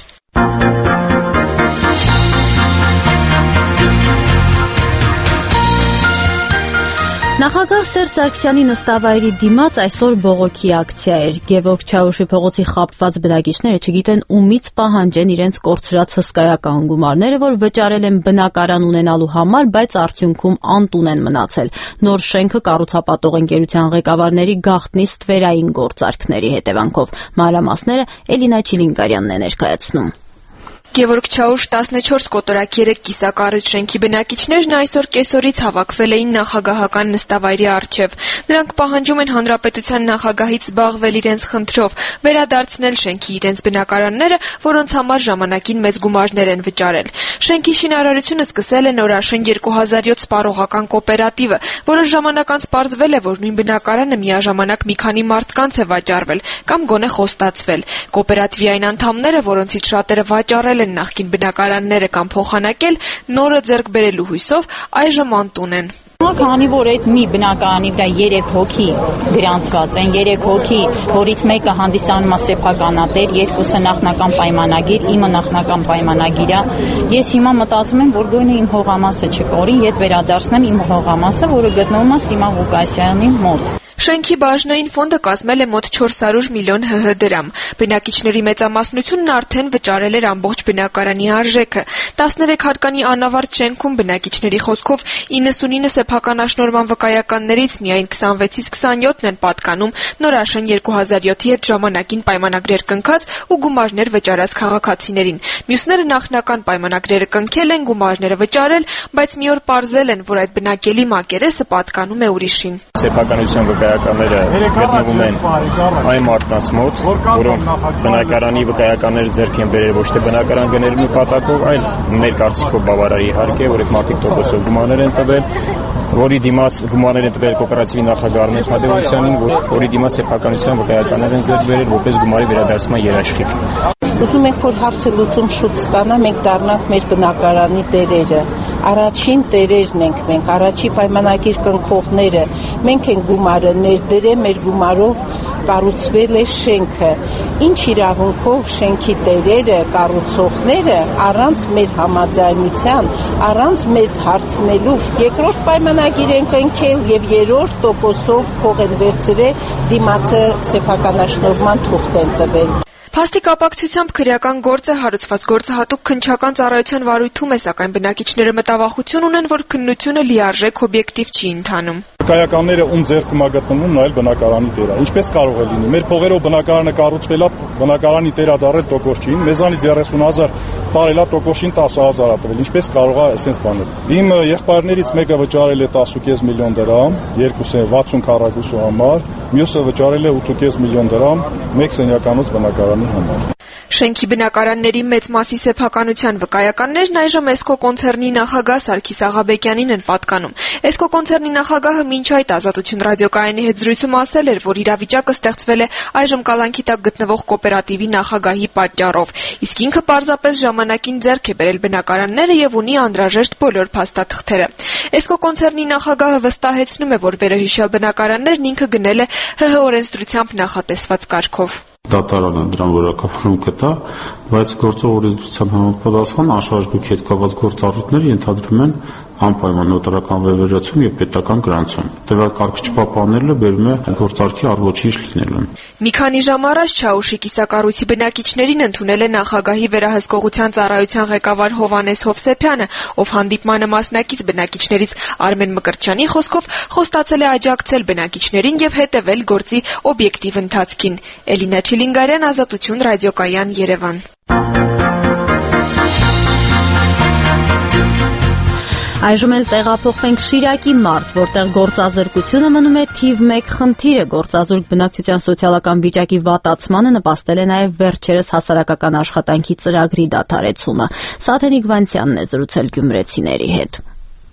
Նախագահ Սերժ Սարգսյանի նստավայրի դիմաց այսօր բողոքի ակցիա էր։ Գևորգ Չաուշի փողոցի խաբված բնակիչները չգիտեն ումից պահանջեն իրենց կորցրած հսկայական գումարները, որ վճարել են բնակարան ունենալու համար, բայց արդյունքում անտուն են մնացել։ Նոր շենքը կառուցապատող ընկերության ղեկավարների գաղտնի ստվերային գործարքների հետևանքով։ Մանրամասները Էլինա Չիլինկարյանն է ներկայացնում։ Գևորգ Չաուշ տասնչորս կոտորակ երեք կիսակառույց շենքի բնակիչներն այսօր կեսօրից հավաքվել էին նախագահական նստավայրի առջև։ Նրանք պահանջում են հանրապետության նախագահից զբաղվել իրենց խնդրով, վերադարձնել շենքի իրենց բնակարանները, որոնց համար ժամանակին մեծ գումարներ են վճարել։ Շենքի շինարարությունը սկսել է Նորաշեն երկու հազար յոթ սպառողական կոոպերատիվը, որը ժամանակ անց պարզվել է, որ նույն բնակարանը միաժամանակ մի քանի մարդկանց է վաճառվել կամ գոնե խոստացվել։ Կոոպերատիվի այն անդամները, որոնցից շատերը վաճառել են նախկին բնակարանները կամ փոխանակել, նորը ձեռք բերելու հույսով այժմ անտուն են։ Քանի որ այդ մի բնակարանի վրա երեք հոգի գրանցված են, երեք հոգի, որից մեկը հանդիսանում է սեփականատեր, երկուսը նախնական պայմանագիր, իմը նախնական պայմանագիր է, ես հիմա մտածում եմ, որ գոնե իմ հողամասը չկորի, իդ վերադարձնեմ իմ հողամասը, որը գտնվում է Սիմա Ղուկասյանի մոտ։ Շենքի բաժնային ֆոնդը կազմել է մոտ չորս հարյուր միլիոն հ հ դրամ։ Բնակիչների մեծամասնությունն արդեն վճարել էր ամբողջ բնակարանի արժեքը։ տասներեք հարկանի անավարտ շենքում բնակիչների խոսքով իննսունինը սեփականաշնորհման վկայականներից միայն քսանվեցից քսանյոթն են պատկանում Նորաշեն երկու հազար յոթի հետ ժամանակին պայմանագրեր կնքած ու գումարներ վճարած քաղաքացիներին։ Մյուսները նախնական պայմանագրերը կնքել են, գումարները վճարել, բայց մի օր պարզել են, որ այդ բնակելի մակերեսը պատկանում է ուրիշին։ Սեփականության վկայականները գտնվում են այն մարդկանց մոտ, որոնք բնակարանի վկայականները ձեռք են բերել ոչ թե բնակարան գնելու նպատակով, այլ մեր կարծիքով բավարար իհարկե, որ այդ մարդիկ տոկոսով գումարներ են տվել, որի դիմաց գումարներ են տվել կոոպերատիվի նախագահ Արմեն Թադևոսյանին, որի դիմաց սեփականության վկայականներ են ձեռք բերել որպես գումարի վերադարձման երաշխիք։ Ուզում ենք, որ հարցը լուծում շուտ ստանա, մենք դառնանք մեր բնակարանի տերերը։ Առաջին տերերն ենք մենք, առաջի պայմանագիր կնքողները։ Մենք ենք գումարը ներդրել, մեր գումարով կառուցվել է շենքը։ Ինչ իրավունքով շենքի տերերը, կառուցողները առանց մեր համաձայնության, առանց մեզ հարցնելու երկրորդ պայմանագիր են կնքել եւ երրորդ տոկոսով փող են վերցրել, դիմացը սեփականաշնորհման թուղթ են տվել։ Փաստի կապակցությամբ քրեական գործը հարուցված գործը հատուկ քննչական ծառայության վարույթում է, սակայն բնակիչները մտավախություն ունեն, որ քննությունը լիարժեք օբյեկտիվ չի ընթանում։ Վկայականները ում ձեռքում է գտնվում, նա էլ բնակարանի տերը։ Ինչպես կարող է լինի։ Մեր փողերով բնակարանը կառուցվել է, բնակարանի տերը դառել տոկոս չի։ Մեզանից երեսուն հազար տարելա տոկոսին տասը հազար է տվել։ Ինչպես կարող է այսպես բանել։ Իմ եղբայրներից մեկը վճարել է տասը ու կես միլիոն դրամ, երկուսը վաթսուն քառակուսու համար, մյուսը վճարել է ութ ու կես միլիոն դրամ մեկ սենյականոց բնակարանի համար։ Շենքի բնակարանների մեծ մասի սեփականության վկայականներն այժմ Էսկո կոնցեռնի նախագահ Սարգիս Աղաբեկյանին են պատկանում։ Էսկո կոնցեռնի նախագահը մինչ այդ Ազատություն ռադիոկայանի հետ զրույցում ասել էր, որ իրավիճակը ստեղծվել է այժմ կալանքի տակ գտնվող կոոպերատիվի նախագահի պատճառով, իսկ ինքը պարզապես ժամանակին ձեռք է բերել բնակարանները եւ ունի անհրաժեշտ բոլոր փաստաթղթերը։ Էսկո կոնցեռնի նախագահը վստահեցնում է, որ վերահիշյալ բնակարաններն ինքը գնել է ՀՀ օրենսդրությամբ նախատեսված կարգով։ Դատարանը դրան որակավորում կտա, բայց գործող օրենսդրության համապատասխան անշարժույթի հետ կապված գործառույթները ենթադրում են անպայման նոտարական վավերացում եւ պետական գրանցում։ Տվյալ կարգը չպահպանելը բերում է գործարքի առողջիչ լինելուն։ Մի քանի ժամ առաջ Չաուշի կիսակառույցի բնակիչներին ընդունել է նախագահի վերահսկողության ծառայության ղեկավար Հովհաննես Հովսեփյանը, ով հանդիպմանը մասնակից բնակիչներից Արմեն Մկրտչյանի խոսքով խոստացել է աջակցել բնակիչներին եւ հետեւել գործի օբյեկտիվ ընթացքին։ Էլինա Չիլինգարյան, Ազատություն ռադիոկայան, Երևան։ Այժմ էլ տեղափոխվենք Շիրակի մարզ, որտեղ գործազրկությունը մնում է թիվ մեկ խնդիրը։ Գործազուրկ բնակչության սոցիալական վիճակի վատացմանը նպաստել է նաև վերջերս հասարակական աշխատանքի ծրագրի դադարեցումը։ Սաթենիկ Վանցյանն է զրուցել գյումրեցիների հետ։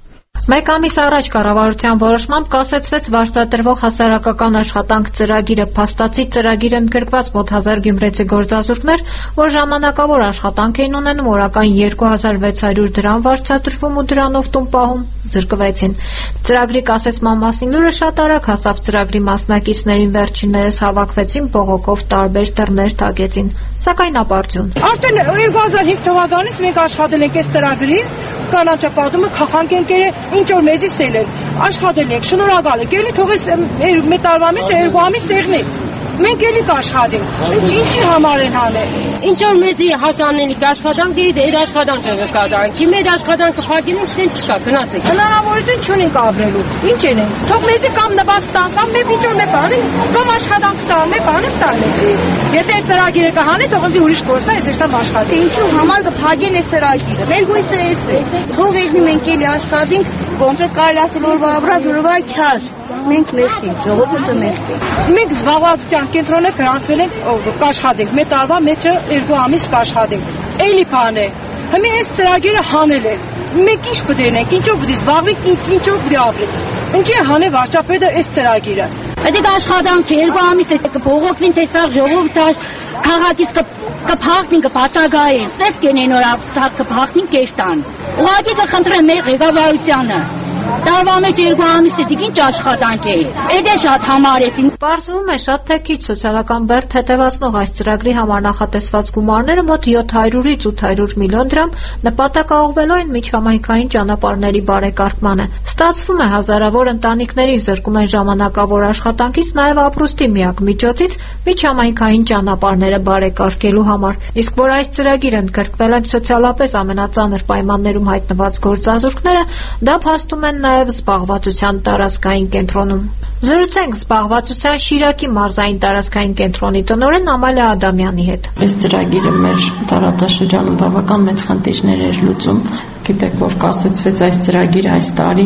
Մեկ ամիս առաջ կառավարության որոշմամբ կասեցվեց վարձատրվող հասարակական աշխատանք ծրագիրը։ Փաստացի ծրագիր ընդգրկված մոտ հազար գյումրեցի գործազուրկներ, որ ժամանակավոր աշխատանք էին ունենում, օրական երկու հազար վեց հարյուր դրամ վարձատրվում ու դրանով տուն պահում, զրկվեցին։ Ծրագրի կասեցման մասին լուրը շատ արագ հասավ ծրագրի մասնակիցներին, վերջիններս հավաքվեցին, բողոքով տարբեր դռներ թակեցին, սակայն ապարդյուն։ Արդեն երկու հազար հինգ թվականից մենք աշխատել ենք այս ծրագրի, կանաչապատումը քաղաքենկերը ինչ որ մեզի սել են, աշխատել ենք, շնորհակալ ենք, էլի թող այս մեր տարվա մեջ երկու ամիս սեղնի։ Մենք էլի կաշխատենք, ինչի համար են անել։ Ինչ որ մեզի հասանելիք աշխատանք է, այդ աշխատանքը կկատարենք։ Իմ այդ աշխատանքը փակին ու ցեն չկա, գնացեք։ Հնարավորություն չունենք ապրելու։ Ինչ են։ Թող մեզի կամ նվաստ տան, կամ մենք ինչ որ մեկ բանի, կամ աշխատանք տան, մեկ բանը տան մեզի։ Եթե այդ ծրագիրը կհանի, թող ինձ ուրիշ գործա, ես էստամ աշխատի։ Ինչու համար կփակեն այս ծրագիրը։ Մեր հույսը էս է։ Թող եկնի մենք էլի աշխատենք, կոնկրետ կարելի ասել որ վաբրած ուրվա քաշ։ Մենք մեղքի, ժողովուրդը մեղքի։ Մենք զբաղվածության կենտրոնը գրանցվել ենք կաշխատենք, մեր տարվա մեջը երկու ամիս կաշխատենք։ Էլի բան է։ Հիմա այս ծրագիրը հանել է։ Մենք ինչ բդենենք, ինչով բդի զբաղվենք, ինչով բդի ապրենք։ Ինչի հանե վարչապետը այս ծրագիրը։ Այդ աշխատանք չէ, երկու ամիս է կբողոքվին, թե սա ժողովուրդը քաղաքից կփախնին, կբացակայեն։ Ստես կենեն որ սա կփախնին կեշտան։ Ուղղակի կխնդրեմ մեր ղեկավարությանը։ Տարվա մեջ երկու ամիս է դիք ինչ աշխատանք է։ Այդ է շատ համարեցին։ Պարզվում է շատ թե քիչ սոցիալական բերդ հետևացնող այս ծրագրի համար նախատեսված գումարները մոտ յոթ հարյուրից ութ հարյուր միլիոն դրամ նպատակաուղղվելու են միջհամայնքային ճանապարհների բարեկարգմանը։ Ստացվում է հազարավոր ընտանիքների զրկում են ժամանակավոր աշխատանքից, նաև ապրուստի միակ միջոցից միջհամայնքային ճանապարհները բարեկարգելու համար։ Իսկ որ այս ծրագիրը ընդգրկվել են սոցիալապես ամենածանր պայմաններում հայտնված գործազուրկները, դա փաստում են նաև զբաղվածության տարածքային կենտրոնում։ Զրուցենք զբաղվածության Շիրակի մարզային տարածքային կենտրոնի տնօրեն Ամալիա Ադամյանի հետ։ Այս ծրագիրը մեր տարածաշրջանում բավական մեծ խնդիրներ էր լուծում։ Գիտեք, որ կասեցվեց այս ծրագիրը այս տարի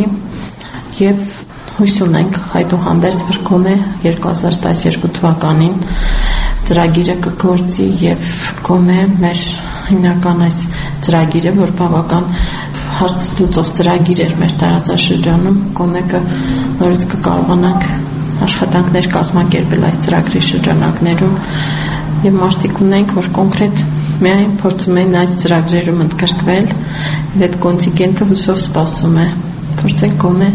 եւ հույս ունենք այդուհանդերձ որ գոնե երկու հազար տասներկու թվականին ծրագիրը կգործի եւ գոնե մեր հիմնական այս ծրագիրը, որ բավական հարց լուծող ծրագիր էր մեր տարածաշրջանում, գոնե կը նորից կկարողանանք աշխատանքներ կազմակերպել այս ծրագրի շրջանակներում եւ մարդիկ ունենք, որ կոնկրետ միայն փորձում են այս ծրագրերում ընդգրկվել, եւ այդ կոնտինգենտը հուսով սպասում է։ Փորձենք գոնե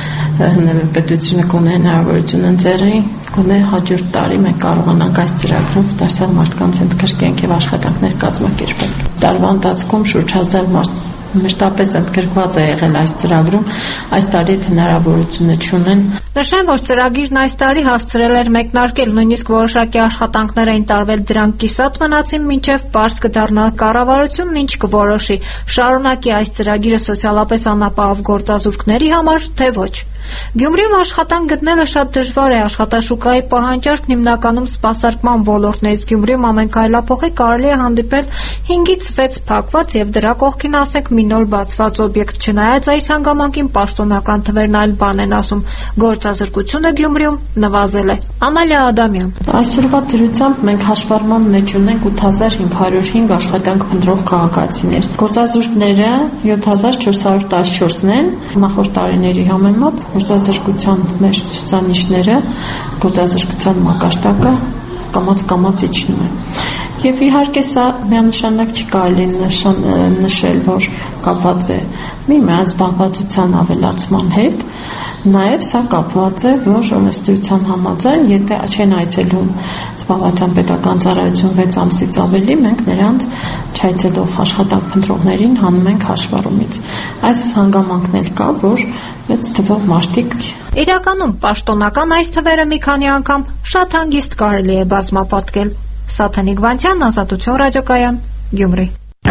պետությունը գոնե հնարավորություն ընձեռի, գոնե հաջորդ տարի մենք կարողանանք այս ծրագրով դարձյալ մարդկանց ընդգրկենք եւ աշխատանքներ կազմակերպենք։ Տարվա ընթացքում շուրջ հազար մարդ մշտապես ընդգրկված է եղել այս ծրագրում, այս տարի հնարավորությունը չունեն։ Նշեմ, որ ծրագիրն այս տարի հասցրել էր մեկնարկել, նույնիսկ որոշակի աշխատանքներ էին տարվել, դրանք կիսատ մնացին, մինչև պարզ կդառնա կառավարությունն ինչ կորոշի, շարունակի այս ծրագիրը սոցիալապես անապահով գործազուրկների համար, թե ոչ։ Գյումրիում աշխատանք գտնելը շատ դժվար է, աշխատաշուկայի պահանջարկն հիմնականում սպասարկման ոլորտներից։ Գյումրիում ամեն քայլափոխի կարելի է հանդիպել հինգից վեց փակված եւ դրա կողքին ասենք մի նոր բացված օբյեկտ։ Չնայած այս հանգամանքին պաշտոնական թվերն այլ բան են ասում, գործազրկությունը Գյումրիում նվազել է։ Ամալիա Ադամյան: Այսօրվա դրությամբ մենք հաշվառման մեջ ունենք ութ հազար հինգ հարյուր հինգ աշխատանք փնտրող քաղաքացիներ։ Գործազուրկները յոթ հազար չորս հարյուր տասնչորսն են, նախորդ տարիների համեմատ գործազրկության մեր ցուցանիշները, գործազրկության մակարդակը կամաց-կամաց իջնում է։ Եվ իհարկե սա միանշանակ չի կարելի նշան, նշել, որ կապված է միմյանց զբաղվածության ավելացման հետ, նաև սա կապված է, որ ըստ համաձայն, եթե չեն այցելում զբաղվածության պետական ծառայություն վեց ամսից ավելի, մենք նրանց չայցելող աշխատանք փնտրողներին հանում ենք հաշվառումից։ Այս հանգամանքն էլ կա, որ մեծ թվով մարդիկ իրականում պաշտոնական այս թվերը մի քանի անգամ շատ հանգիստ կարելի է բազմապատկել։ Սաթենիկ Վանցյան, Ազատություն ռադիոկայան, Գյումրի։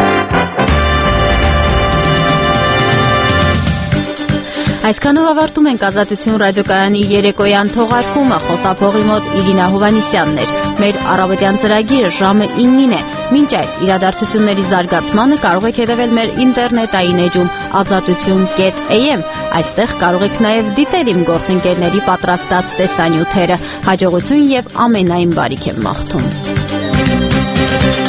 Այսքանով ավարտում ենք Ազատություն ռադիոկայանի երեկոյան թողարկումը, խոսափողի մոտ Իրինա Հովհաննիսյանն էր։ Մեր առավոտյան ծրագիրը ժամը իննին է։ Մինչ այդ իրադարձությունների զարգացմանը կարող եք հետևել մեր ինտերնետային էջում ազատություն կետ էյ էմ։ Այստեղ կարող եք նաև դիտել իմ գործընկերների պատրաստած տեսանյութերը։ Հաջողություն եւ ամենայն բարիք եմ մաղթում։